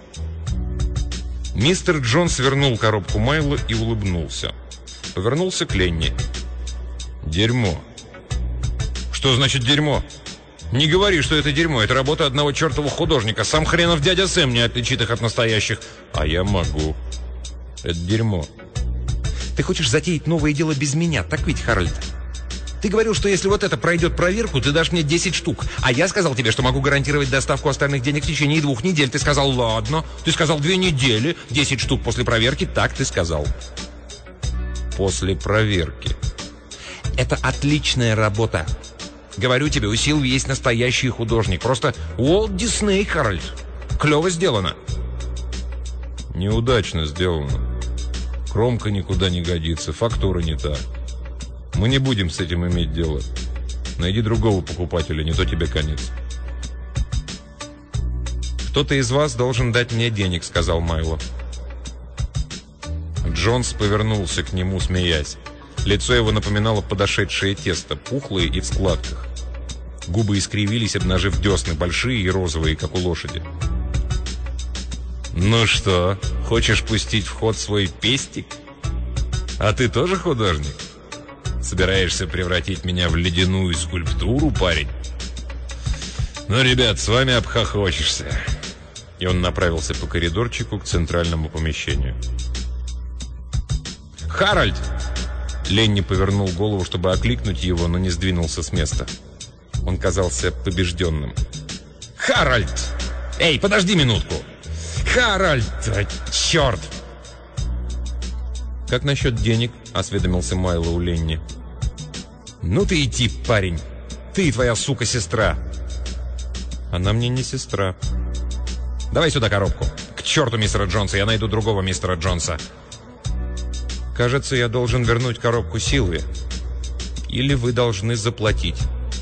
[SPEAKER 1] Мистер Джонс вернул коробку Майло и улыбнулся. Повернулся к Ленни. «Дерьмо». «Что значит дерьмо?» «Не говори, что это дерьмо. Это работа одного чертового художника. Сам хренов дядя Сэм не отличит их от настоящих». «А я могу. Это дерьмо». «Ты хочешь затеять новое дело без меня, так ведь, Харальд? Ты говорил, что если вот это пройдет проверку, ты дашь мне десять штук. А я сказал тебе, что могу гарантировать доставку остальных денег в течение двух недель. Ты сказал, ладно. Ты сказал, две недели, десять штук после проверки. Так ты сказал». «После проверки». «Это отличная работа. Говорю тебе, у Силви есть настоящий художник. Просто Уолт Дисней, Харальд. Клево сделано». «Неудачно сделано. Кромка никуда не годится, фактура не та. Мы не будем с этим иметь дело. Найди другого покупателя, не то тебе конец». «Кто-то из вас должен дать мне денег», — сказал Майло. Джонс повернулся к нему, смеясь. Лицо его напоминало подошедшее тесто, пухлое и в складках. Губы искривились, обнажив десны, большие и розовые, как у лошади. «Ну что, хочешь пустить в ход свой пестик? А ты тоже художник? Собираешься превратить меня в ледяную скульптуру, парень? Ну, ребят, с вами обхохочешься». И он направился по коридорчику к центральному помещению. «Харальд!» Ленни повернул голову, чтобы окликнуть его, но не сдвинулся с места. Он казался побежденным. «Харальд! Эй, подожди минутку! Харальд! А, черт!» «Как насчет денег?» — осведомился Майло у Ленни. «Ну ты и тип, парень! Ты и твоя сука-сестра!» «Она мне не сестра». «Давай сюда коробку! К черту мистера Джонса! Я найду другого мистера Джонса!» «Кажется, я должен вернуть коробку Силви. Или вы должны заплатить».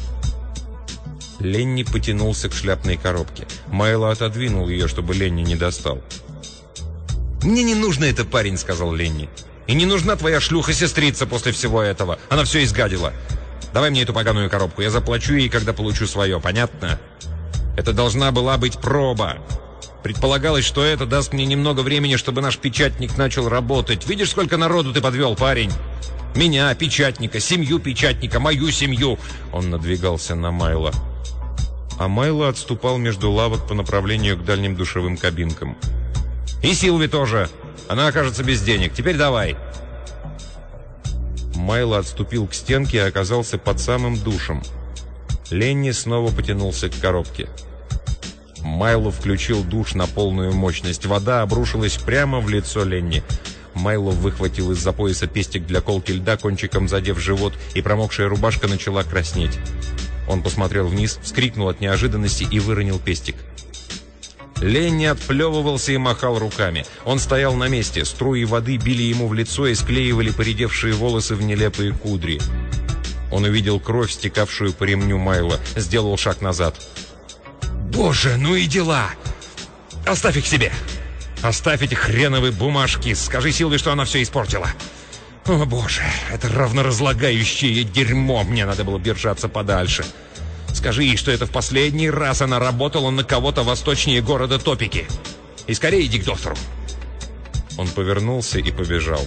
[SPEAKER 1] Ленни потянулся к шляпной коробке. Майло отодвинул ее, чтобы Ленни не достал. «Мне не нужно это, парень», — сказал Ленни. «И не нужна твоя шлюха-сестрица после всего этого. Она все изгадила. Давай мне эту поганую коробку. Я заплачу ей, когда получу свое. Понятно? Это должна была быть проба. Предполагалось, что это даст мне немного времени, чтобы наш печатник начал работать. Видишь, сколько народу ты подвел, парень? Меня, печатника, семью печатника, мою семью». Он надвигался на Майло. А Майло отступал между лавок по направлению к дальним душевым кабинкам. «И Силви тоже. Она окажется без денег. Теперь давай». Майло отступил к стенке и оказался под самым душем. Ленни снова потянулся к коробке. Майло включил душ на полную мощность. Вода обрушилась прямо в лицо Ленни. Майло выхватил из-за пояса пестик для колки льда, кончиком задев живот, и промокшая рубашка начала краснеть. Он посмотрел вниз, вскрикнул от неожиданности и выронил пестик. Ленни отплевывался и махал руками. Он стоял на месте, струи воды били ему в лицо и склеивали поредевшие волосы в нелепые кудри. Он увидел кровь, стекавшую по ремню Майло, сделал шаг назад. «Боже, ну и дела! Оставь их себе! Оставь эти хреновые бумажки! Скажи Силве, что она все испортила!» «О, боже, это равноразлагающее дерьмо! Мне надо было держаться подальше! Скажи ей, что это в последний раз она работала на кого-то восточнее города Топики! И скорее иди к доктору!» Он повернулся и побежал.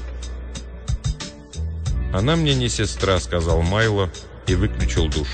[SPEAKER 1] «Она мне не сестра», — сказал Майло и выключил душ.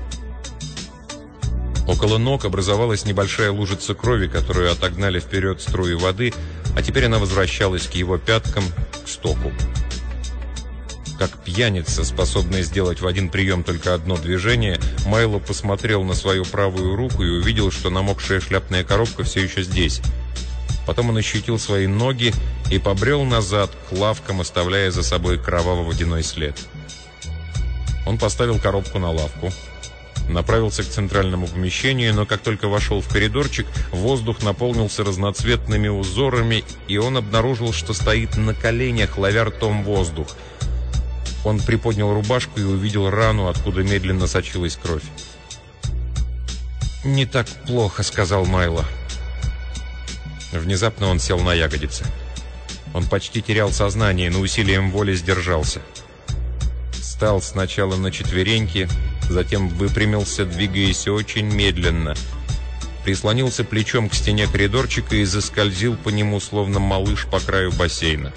[SPEAKER 1] Около ног образовалась небольшая лужица крови, которую отогнали вперед струи воды, а теперь она возвращалась к его пяткам, к стоку. Как пьяница, способная сделать в один прием только одно движение, Майло посмотрел на свою правую руку и увидел, что намокшая шляпная коробка все еще здесь. Потом он ощутил свои ноги и побрел назад к лавкам, оставляя за собой кроваво-водяной след. Он поставил коробку на лавку, направился к центральному помещению, но как только вошел в коридорчик, воздух наполнился разноцветными узорами, и он обнаружил, что стоит на коленях, ловя ртом воздух. Он приподнял рубашку и увидел рану, откуда медленно сочилась кровь. «Не так плохо», — сказал Майло. Внезапно он сел на ягодицы. Он почти терял сознание, но усилием воли сдержался. Встал сначала на четвереньки, Затем выпрямился, двигаясь очень медленно. Прислонился плечом к стене коридорчика и заскользил по нему, словно малыш по краю бассейна.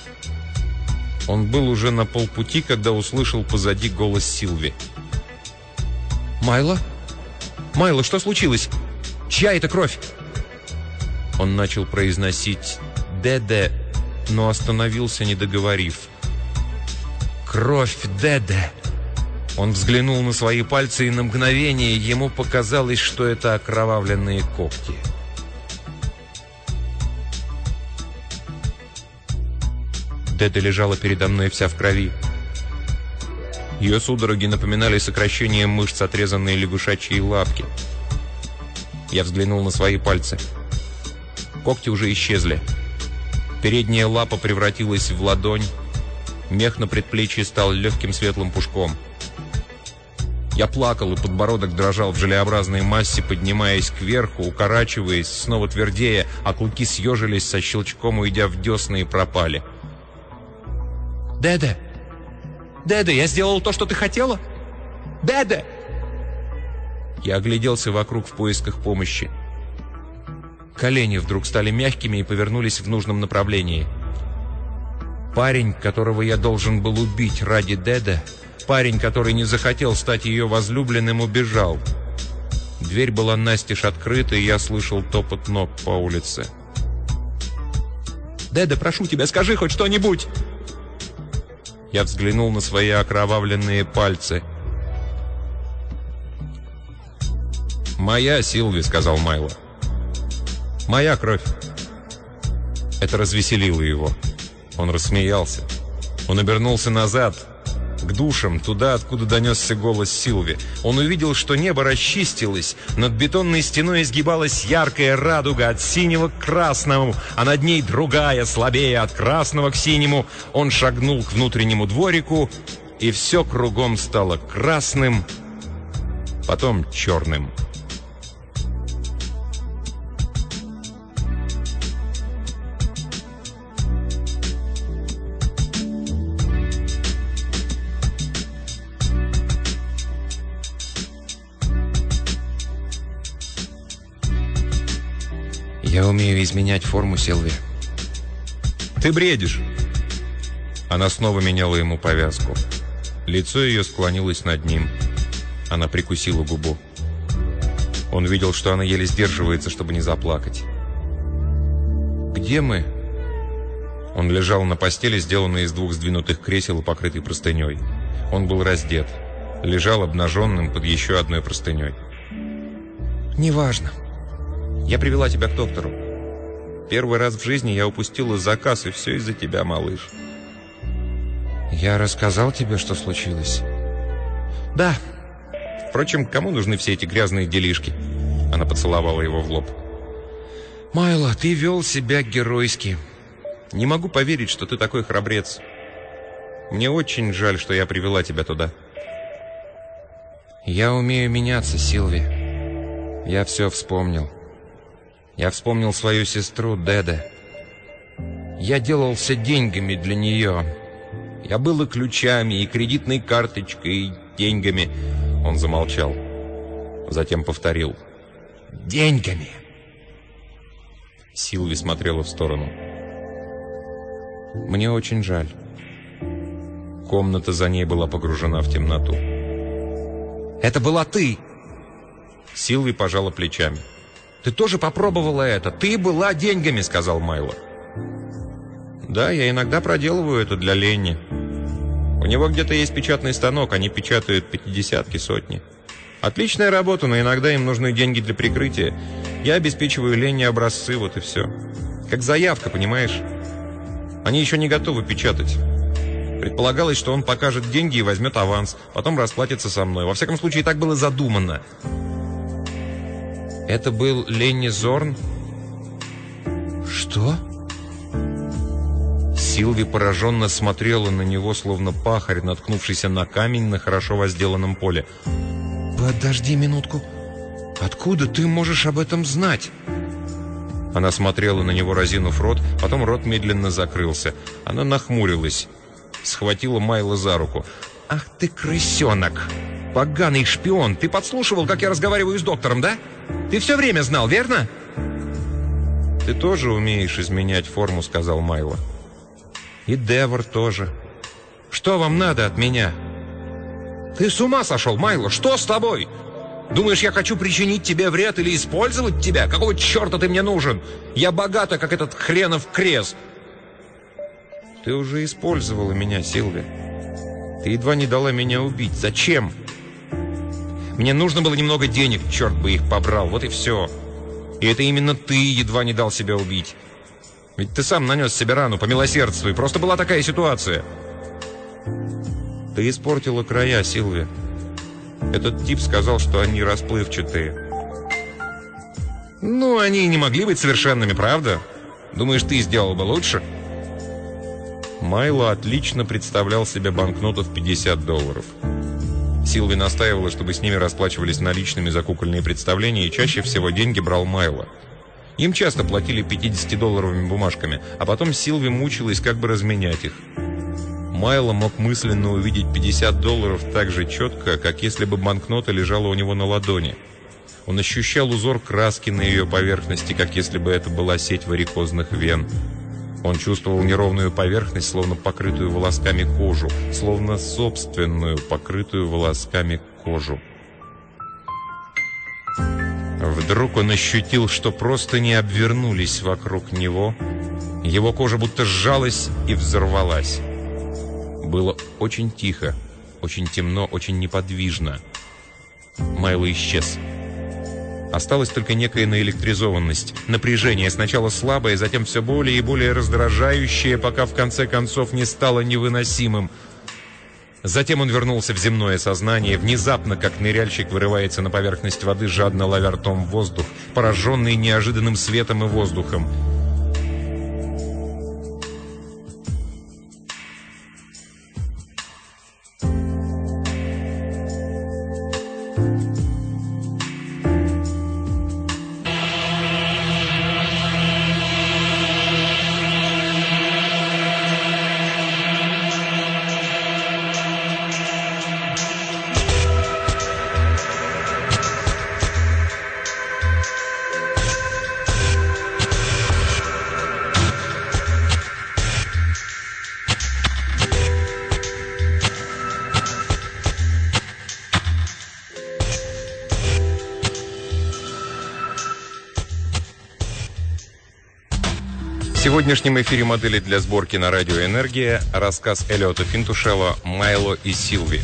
[SPEAKER 1] Он был уже на полпути, когда услышал позади голос Силви. «Майло? Майло, что случилось? Чья это кровь?» Он начал произносить «Деде», но остановился, не договорив. «Кровь Деде!» Он взглянул на свои пальцы, и на мгновение ему показалось, что это окровавленные когти. Деде лежала передо мной вся в крови. Ее судороги напоминали сокращение мышц отрезанной лягушачьей лапки. Я взглянул на свои пальцы. Когти уже исчезли. Передняя лапа превратилась в ладонь. Мех на предплечье стал легким светлым пушком. Я плакал, и подбородок дрожал в желеобразной массе, поднимаясь кверху, укорачиваясь, снова твердея, а клыки съежились со щелчком, уйдя в десны, и пропали. «Деде! Деде, я сделал то, что ты хотела? Деде!» Я огляделся вокруг в поисках помощи. Колени вдруг стали мягкими и повернулись в нужном направлении. Парень, которого я должен был убить ради Деде, парень, который не захотел стать ее возлюбленным, убежал. Дверь была настежь открыта, и я слышал топот ног по улице. «Деде, прошу тебя, скажи хоть что-нибудь!» Я взглянул на свои окровавленные пальцы. «Моя, Силви», — сказал Майло. «Моя кровь». Это развеселило его. Он рассмеялся. Он обернулся назад, к душам, туда, откуда донесся голос Силви. Он увидел, что небо расчистилось, над бетонной стеной изгибалась яркая радуга от синего к красному, а над ней другая, слабее, от красного к синему. Он шагнул к внутреннему дворику, и все кругом стало красным, потом черным. «Я умею изменять форму, Силви». «Ты бредишь!» Она снова меняла ему повязку. Лицо ее склонилось над ним. Она прикусила губу. Он видел, что она еле сдерживается, чтобы не заплакать. «Где мы?» Он лежал на постели, сделанной из двух сдвинутых кресел и покрытой простыней. Он был раздет. Лежал обнаженным под еще одной простыней. «Неважно. Я привела тебя к доктору. Первый раз в жизни я упустила заказ, и все из-за тебя, малыш». «Я рассказал тебе, что случилось?» «Да. Впрочем, кому нужны все эти грязные делишки?» Она поцеловала его в лоб. «Майло, ты вел себя геройски. Не могу поверить, что ты такой храбрец. Мне очень жаль, что я привела тебя туда». «Я умею меняться, Силви. Я все вспомнил. Я вспомнил свою сестру Деде. Я делался деньгами для нее. Я был и ключами, и кредитной карточкой, и деньгами». Он замолчал. Затем повторил: «Деньгами». Силви смотрела в сторону. «Мне очень жаль». Комната за ней была погружена в темноту. «Это была ты!» Силви пожала плечами. «Ты тоже попробовала это. Ты была деньгами», — сказал Майло. «Да, я иногда проделываю это для Ленни. У него где-то есть печатный станок, они печатают пятидесятки, сотни. Отличная работа, но иногда им нужны деньги для прикрытия. Я обеспечиваю Ленни образцы, вот и все. Как заявка, понимаешь? Они еще не готовы печатать. Предполагалось, что он покажет деньги и возьмет аванс, потом расплатится со мной. Во всяком случае, так было задумано». «Это был Ленни Зорн?» «Что?» Силви пораженно смотрела на него, словно пахарь, наткнувшийся на камень на хорошо возделанном поле. «Подожди минутку. Откуда ты можешь об этом знать?» Она смотрела на него, разинув рот, потом рот медленно закрылся. Она нахмурилась, схватила Майло за руку. «Ах ты, крысенок! поганый шпион! Ты подслушивал, как я разговариваю с доктором, да? Ты все время знал, верно?» «Ты тоже умеешь изменять форму», — сказал Майло. «И Девор тоже. Что вам надо от меня?» «Ты с ума сошел, Майло? Что с тобой? Думаешь, я хочу причинить тебе вред или использовать тебя? Какого черта ты мне нужен? Я богата, как этот хренов крест!» «Ты уже использовала меня, Силви. Ты едва не дала меня убить. Зачем?» «Мне нужно было немного денег, черт бы их побрал, вот и все. И это именно ты едва не дал себя убить. Ведь ты сам нанес себе рану, помилосердствуй. Просто была такая ситуация». «Ты испортила края, Силви. Этот тип сказал, что они расплывчатые». «Ну, они не могли быть совершенными, правда? Думаешь, ты сделал бы лучше?» Майло отлично представлял себе банкноту в пятьдесят долларов. Силви настаивала, чтобы с ними расплачивались наличными за кукольные представления, и чаще всего деньги брал Майло. Им часто платили пятидесятидолларовыми бумажками, а потом Силви мучилась, как бы разменять их. Майло мог мысленно увидеть пятьдесят долларов так же четко, как если бы банкнота лежала у него на ладони. Он ощущал узор краски на ее поверхности, как если бы это была сеть варикозных вен. Он чувствовал неровную поверхность, словно покрытую волосками кожу, словно собственную покрытую волосками кожу. Вдруг он ощутил, что просто не обвернулись вокруг него. Его кожа будто сжалась и взорвалась. Было очень тихо, очень темно, очень неподвижно. Майло исчез. Осталась только некая наэлектризованность, напряжение, сначала слабое, затем все более и более раздражающее, пока в конце концов не стало невыносимым. Затем он вернулся в земное сознание, внезапно, как ныряльщик вырывается на поверхность воды, жадно ловя ртом воздух, пораженный неожиданным светом и воздухом. В сегодняшнем эфире модели для сборки на радио «Энергия» рассказ Эллиота Финтушелло «Майло и Силви».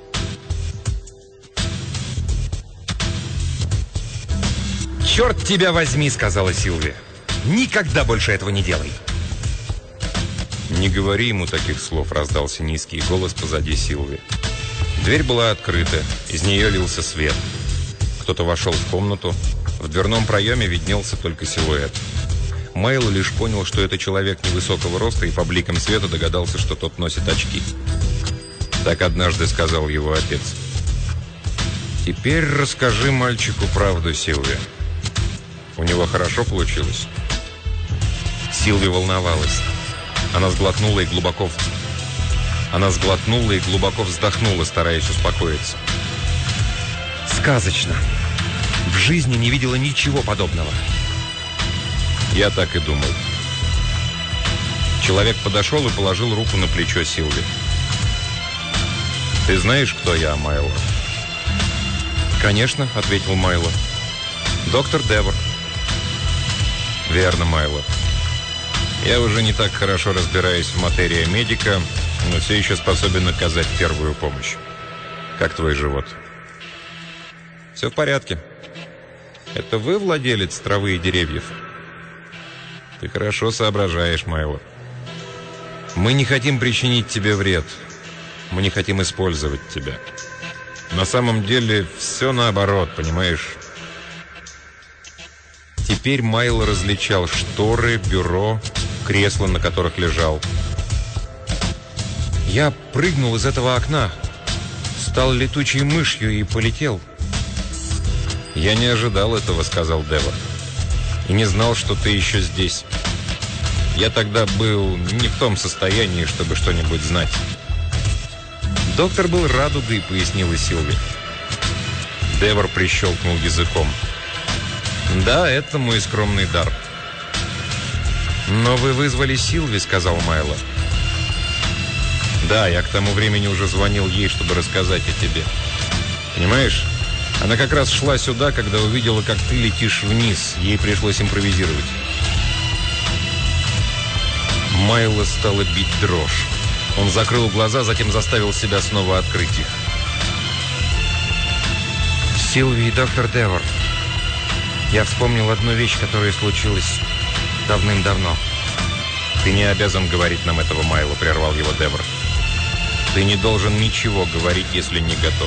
[SPEAKER 1] «Черт тебя возьми!» — сказала Силви. «Никогда больше этого не делай!» «Не говори ему таких слов!» — раздался низкий голос позади Силви. Дверь была открыта, из нее лился свет. Кто-то вошел в комнату. В дверном проеме виднелся только силуэт. Майло лишь понял, что это человек невысокого роста, и по бликам света догадался, что тот носит очки. Так однажды сказал его отец. «Теперь расскажи мальчику правду, Силви. У него хорошо получилось?» Силви волновалась. Она сглотнула и глубоко... Она сглотнула и глубоко вздохнула, стараясь успокоиться. «Сказочно. В жизни не видела ничего подобного». «Я так и думал». Человек подошел и положил руку на плечо Силви. «Ты знаешь, кто я, Майло?» «Конечно», — ответил Майло. «Доктор Девор». «Верно, Майло. Я уже не так хорошо разбираюсь в материи медика, но все еще способен оказать первую помощь. Как твой живот?» «Все в порядке. Это вы владелец травы и деревьев?» «Ты хорошо соображаешь, Майло. Мы не хотим причинить тебе вред. Мы не хотим использовать тебя. На самом деле все наоборот, понимаешь?» Теперь Майло различал шторы, бюро, кресла, на которых лежал. «Я прыгнул из этого окна, стал летучей мышью и полетел». «Я не ожидал этого», — сказал Девор. «И не знал, что ты еще здесь. Я тогда был не в том состоянии, чтобы что-нибудь знать». «Доктор был радугой», — пояснила Силви. Девор прищелкнул языком. «Да, это мой скромный дар». «Но вы вызвали Силви», — сказал Майло. «Да, я к тому времени уже звонил ей, чтобы рассказать о тебе. Понимаешь, она как раз шла сюда, когда увидела, как ты летишь вниз. Ей пришлось импровизировать». Майло стало бить дрожь. Он закрыл глаза, затем заставил себя снова открыть их. «Силви и доктор Девор, я вспомнил одну вещь, которая случилась давным-давно». «Ты не обязан говорить нам этого, Майло», — прервал его Девор. «Ты не должен ничего говорить, если не готов».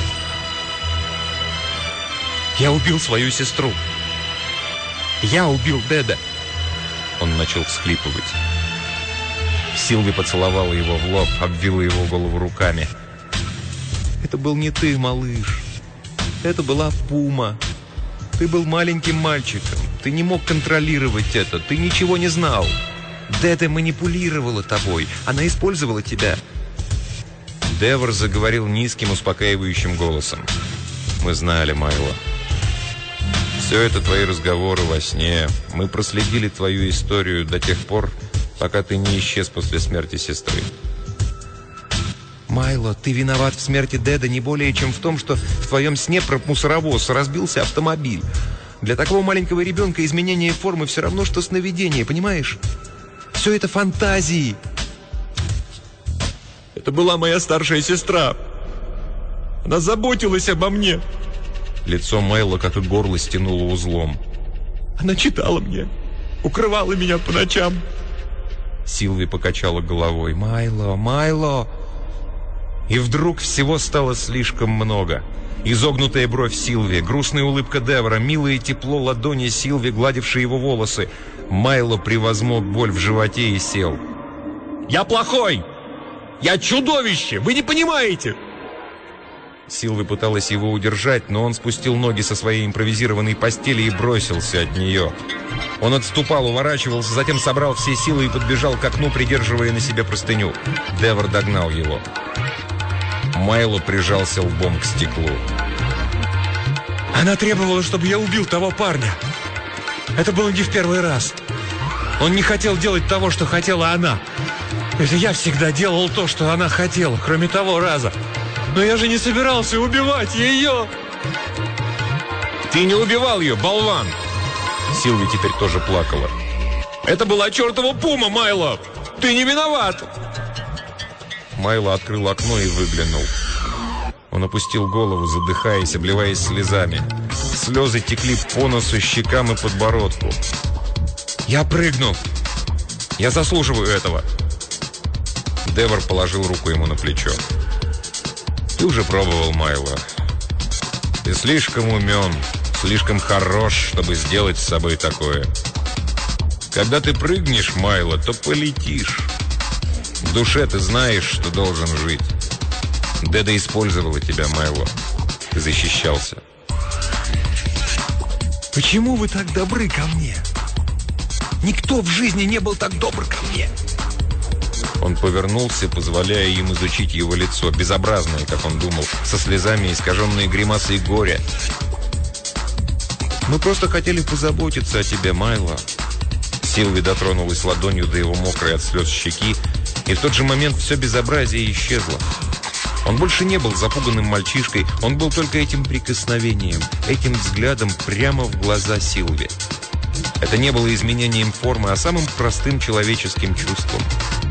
[SPEAKER 1] «Я убил свою сестру. Я убил Деда». Он начал всхлипывать. Силви поцеловала его в лоб, обвила его голову руками. «Это был не ты, малыш. Это была Пума. Ты был маленьким мальчиком. Ты не мог контролировать это. Ты ничего не знал. Деда манипулировала тобой. Она использовала тебя». Девор заговорил низким, успокаивающим голосом. «Мы знали, Майло. Все это твои разговоры во сне. Мы проследили твою историю до тех пор, пока ты не исчез после смерти сестры». «Майло, ты виноват в смерти Деда не более, чем в том, что в твоем сне про мусоровоз разбился автомобиль. Для такого маленького ребенка изменение формы все равно, что сновидение, понимаешь? Все это фантазии». «Это была моя старшая сестра. Она заботилась обо мне». Лицо Майло, как и горло, стянуло узлом. «Она читала мне, укрывала меня по ночам». Силви покачала головой. «Майло, Майло!» И вдруг всего стало слишком много. Изогнутая бровь Силви, грустная улыбка Девора, милое тепло ладони Силви, гладившей его волосы. Майло превозмог боль в животе и сел. «Я плохой! Я чудовище! Вы не понимаете!» Силви пыталась его удержать, но он спустил ноги со своей импровизированной постели и бросился от нее. Он отступал, уворачивался, затем собрал все силы и подбежал к окну, придерживая на себе простыню. Девор догнал его. Майло прижался лбом к стеклу. «Она требовала, чтобы я убил того парня. Это было не в первый раз. Он не хотел делать того, что хотела она. Это я всегда делал то, что она хотела, кроме того раза. Но я же не собирался убивать ее!» «Ты не убивал ее, болван!» Силви теперь тоже плакала. «Это была чертова Пума, Майло! Ты не виноват!» Майло открыл окно и выглянул. Он опустил голову, задыхаясь, обливаясь слезами. Слезы текли по носу, щекам и подбородку. «Я прыгну! Я заслуживаю этого!» Девор положил руку ему на плечо. «Ты уже пробовал, Майло. Ты слишком умен, слишком хорош, чтобы сделать с собой такое. Когда ты прыгнешь, Майло, то полетишь. В душе ты знаешь, что должен жить. Деда использовала тебя, Майло. Ты защищался». «Почему вы так добры ко мне? Никто в жизни не был так добр ко мне». Он повернулся, позволяя им изучить его лицо, безобразное, как он думал, со слезами, искаженные гримасой горя. «Мы просто хотели позаботиться о тебе, Майло». Силви дотронулась ладонью до его мокрой от слез щеки, и в тот же момент все безобразие исчезло. Он больше не был запуганным мальчишкой, он был только этим прикосновением, этим взглядом прямо в глаза Силви. Это не было изменением формы, а самым простым человеческим чувством.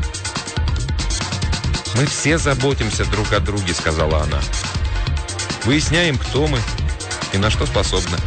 [SPEAKER 1] «Мы все заботимся друг о друге», — сказала она. «Выясняем, кто мы и на что способны».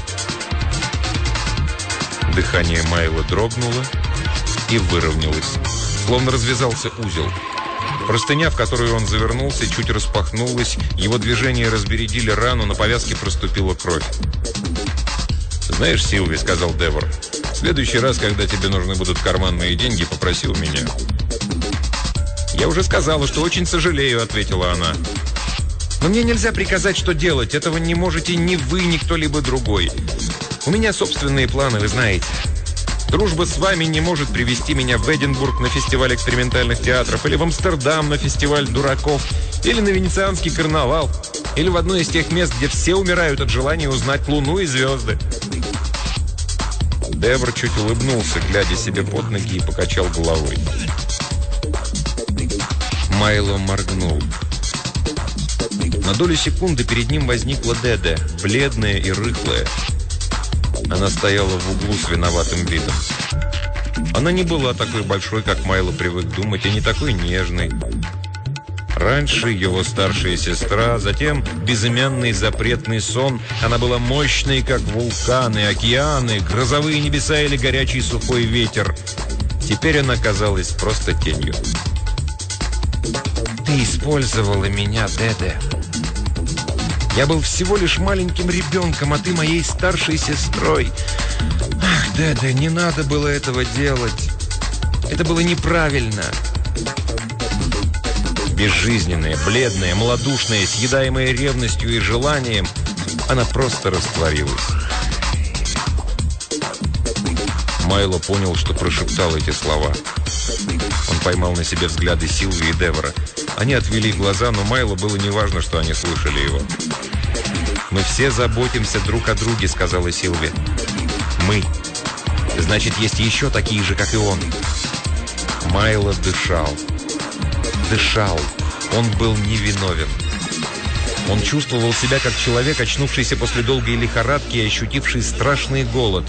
[SPEAKER 1] Дыхание Майло дрогнуло и выровнялось, словно развязался узел. Простыня, в которую он завернулся, чуть распахнулась, его движения разбередили рану, на повязке проступила кровь. «Знаешь, Силви, — сказал Девор, — в следующий раз, когда тебе нужны будут карманные деньги, попроси у меня». «Я уже сказала, что очень сожалею», — ответила она. «Но мне нельзя приказать, что делать. Этого не можете ни вы, ни кто-либо другой. У меня собственные планы, вы знаете. Дружба с вами не может привести меня в Эдинбург на фестиваль экспериментальных театров, или в Амстердам на фестиваль дураков, или на Венецианский карнавал. Или в одно из тех мест, где все умирают от желания узнать Луну и звезды. Девер чуть улыбнулся, глядя себе под ноги, и покачал головой. Майло моргнул. На долю секунды перед ним возникла Деде, бледная и рыхлая. Она стояла в углу с виноватым видом. Она не была такой большой, как Майло привык думать, и не такой нежной. Раньше его старшая сестра, затем безымянный запретный сон. Она была мощной, как вулканы, океаны, грозовые небеса или горячий сухой ветер. Теперь она казалась просто тенью. «Ты использовала меня, Деде. Я был всего лишь маленьким ребенком, а ты моей старшей сестрой. Ах, Деде, не надо было этого делать. Это было неправильно». Безжизненная, бледная, малодушная, съедаемая ревностью и желанием, она просто растворилась. Майло понял, что прошептал эти слова. Он поймал на себе взгляды Силви и Девора. Они отвели глаза, но Майло было неважно, что они слышали его. «Мы все заботимся друг о друге», — сказала Силви. «Мы. Значит, есть еще такие же, как и он». Майло дышал. Дышал. Он был невиновен. Он чувствовал себя как человек, очнувшийся после долгой лихорадки и ощутивший страшный голод.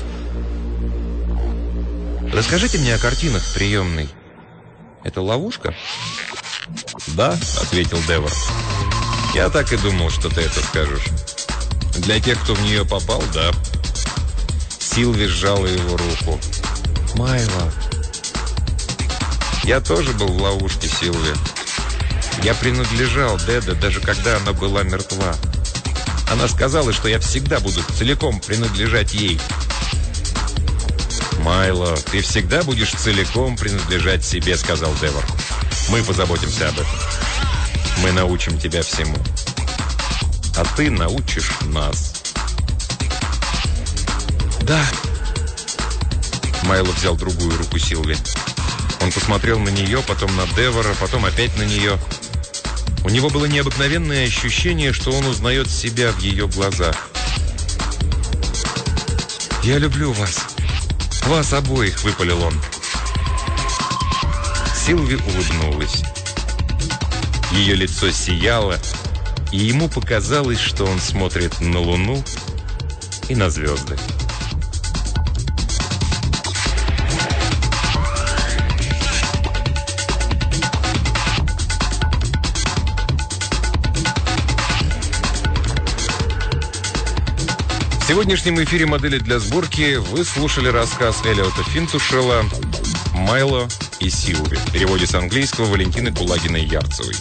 [SPEAKER 1] «Расскажите мне о картинах в приемной. Это ловушка?» «Да», — ответил Девор. «Я так и думал, что ты это скажешь. Для тех, кто в нее попал, да». Силви сжала его руку. «Майло». «Я тоже был в ловушке, Силви. Я принадлежал Деде, даже когда она была мертва. Она сказала, что я всегда буду целиком принадлежать ей». «Майло, ты всегда будешь целиком принадлежать себе», — сказал Девор. «Мы позаботимся об этом. Мы научим тебя всему. А ты научишь нас». «Да». Майло взял другую руку Силви. Он посмотрел на нее, потом на Девора, потом опять на нее. У него было необыкновенное ощущение, что он узнает себя в ее глазах. «Я люблю вас. Вас обоих», — выпалил он. Силви улыбнулась. Ее лицо сияло, и ему показалось, что он смотрит на Луну и на звезды. В сегодняшнем эфире «Модели для сборки» вы слушали рассказ Элиота Финтушела «Майло и Силви» в переводе с английского Валентины Кулагиной-Ярцевой.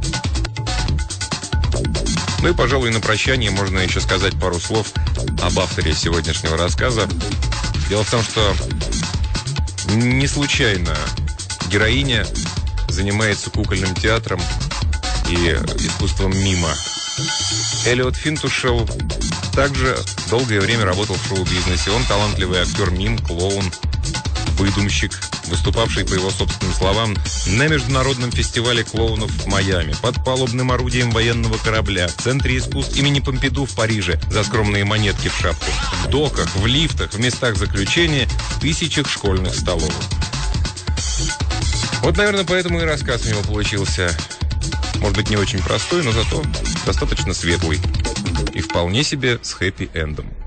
[SPEAKER 1] Ну и, пожалуй, на прощание можно еще сказать пару слов об авторе сегодняшнего рассказа. Дело в том, что не случайно героиня занимается кукольным театром и искусством мима. Элиот Финтушел также долгое время работал в шоу-бизнесе. Он талантливый актер мим, клоун, выдумщик, выступавший, по его собственным словам, на международном фестивале клоунов в Майами, под палубным орудием военного корабля, в Центре искусств имени Помпиду в Париже за скромные монетки в шапку, в доках, в лифтах, в местах заключения, в тысячах школьных столовых. Вот, наверное, поэтому и рассказ у него получился, может быть, не очень простой, но зато достаточно светлый и вполне себе с хэппи-эндом.